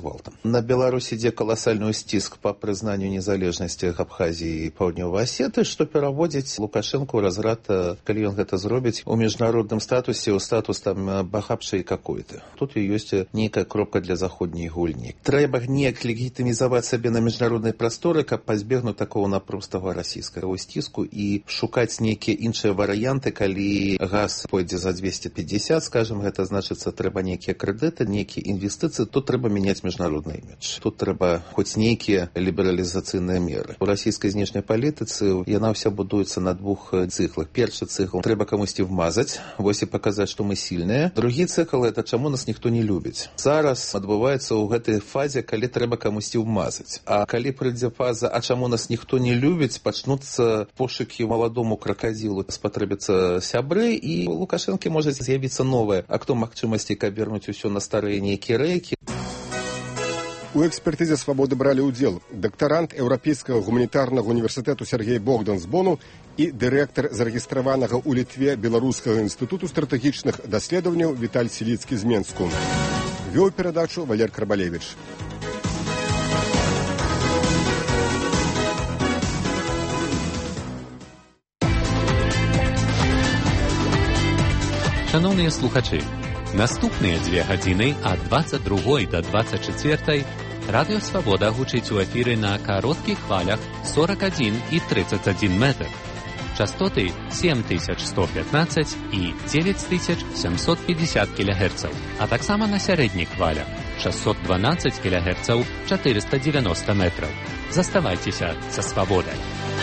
гвалтам. На Беларусі ідзе каласальны сціск па прызнанню незалежнасці Абхазіі і Паўднёвай Асеты, што пераводзіць Лукашэнку ў разрад, калі ён гэта зробіць, у міжнародным статусе, у статус там бахапшай какой-то. Тут і ёсць нейкая кропка для заходняй гульні. Трэба неяк легітымізаваць сабе на міжнароднай прасторы, каб пазбегнуць такого напростага расійскага сціску і шукаць нейкія іншыя варыянты, калі газ пойдзе за 250, скажем, гэта значыцца, трэба нейкія крэдыты, нейкія інвестыцыі, тут трэба мяняць міжнародны імідж. Тут трэба хоць нейкія лібералізацыйныя меры. У расійскай знешняй палітыцы яна ўся будуецца на двух цыклах. Першы цыкл — трэба камусьці вмазаць, вось і паказаць, што мы сильныя. Другі цыкл — это чаму нас ніхто не любіць. Зараз адбываецца ў гэтай фазе, калі трэба камусьці вмазаць. А калі прыйдзе фаза, а чаму нас ніхто не любіць, пачнуцца пошукі маладому кракадзілу, спатрэбяцца сябры, і у Лукашэнкі можа з'явіцца новае акно магчымасці, каб вернуць усё на старыя нейкія рэйкі. У экспертызе «Свабоды» бралі ўдзел дактарант Еўрапейскага гуманітарнага універсітэту Сергей Богдан з Бону і дырэктар зарэгістраванага ў Літве Беларускага інстытуту стратэгічных даследаванняў Віталь Сіліцкі з Менску. Вёў перадачу Валер Карбалевіч. Шановныя слухачы, наступныя 2 гадзіны ад 22 до 24 Радыё Свабода гучыць у эфіры на кароткіх хвалях 41 і 31 метр. Частоты 7115 і 9750 кГц, а таксама на сярэдніх хвалях 612 кГц 490 метраў. Заставайцеся са Свабодай.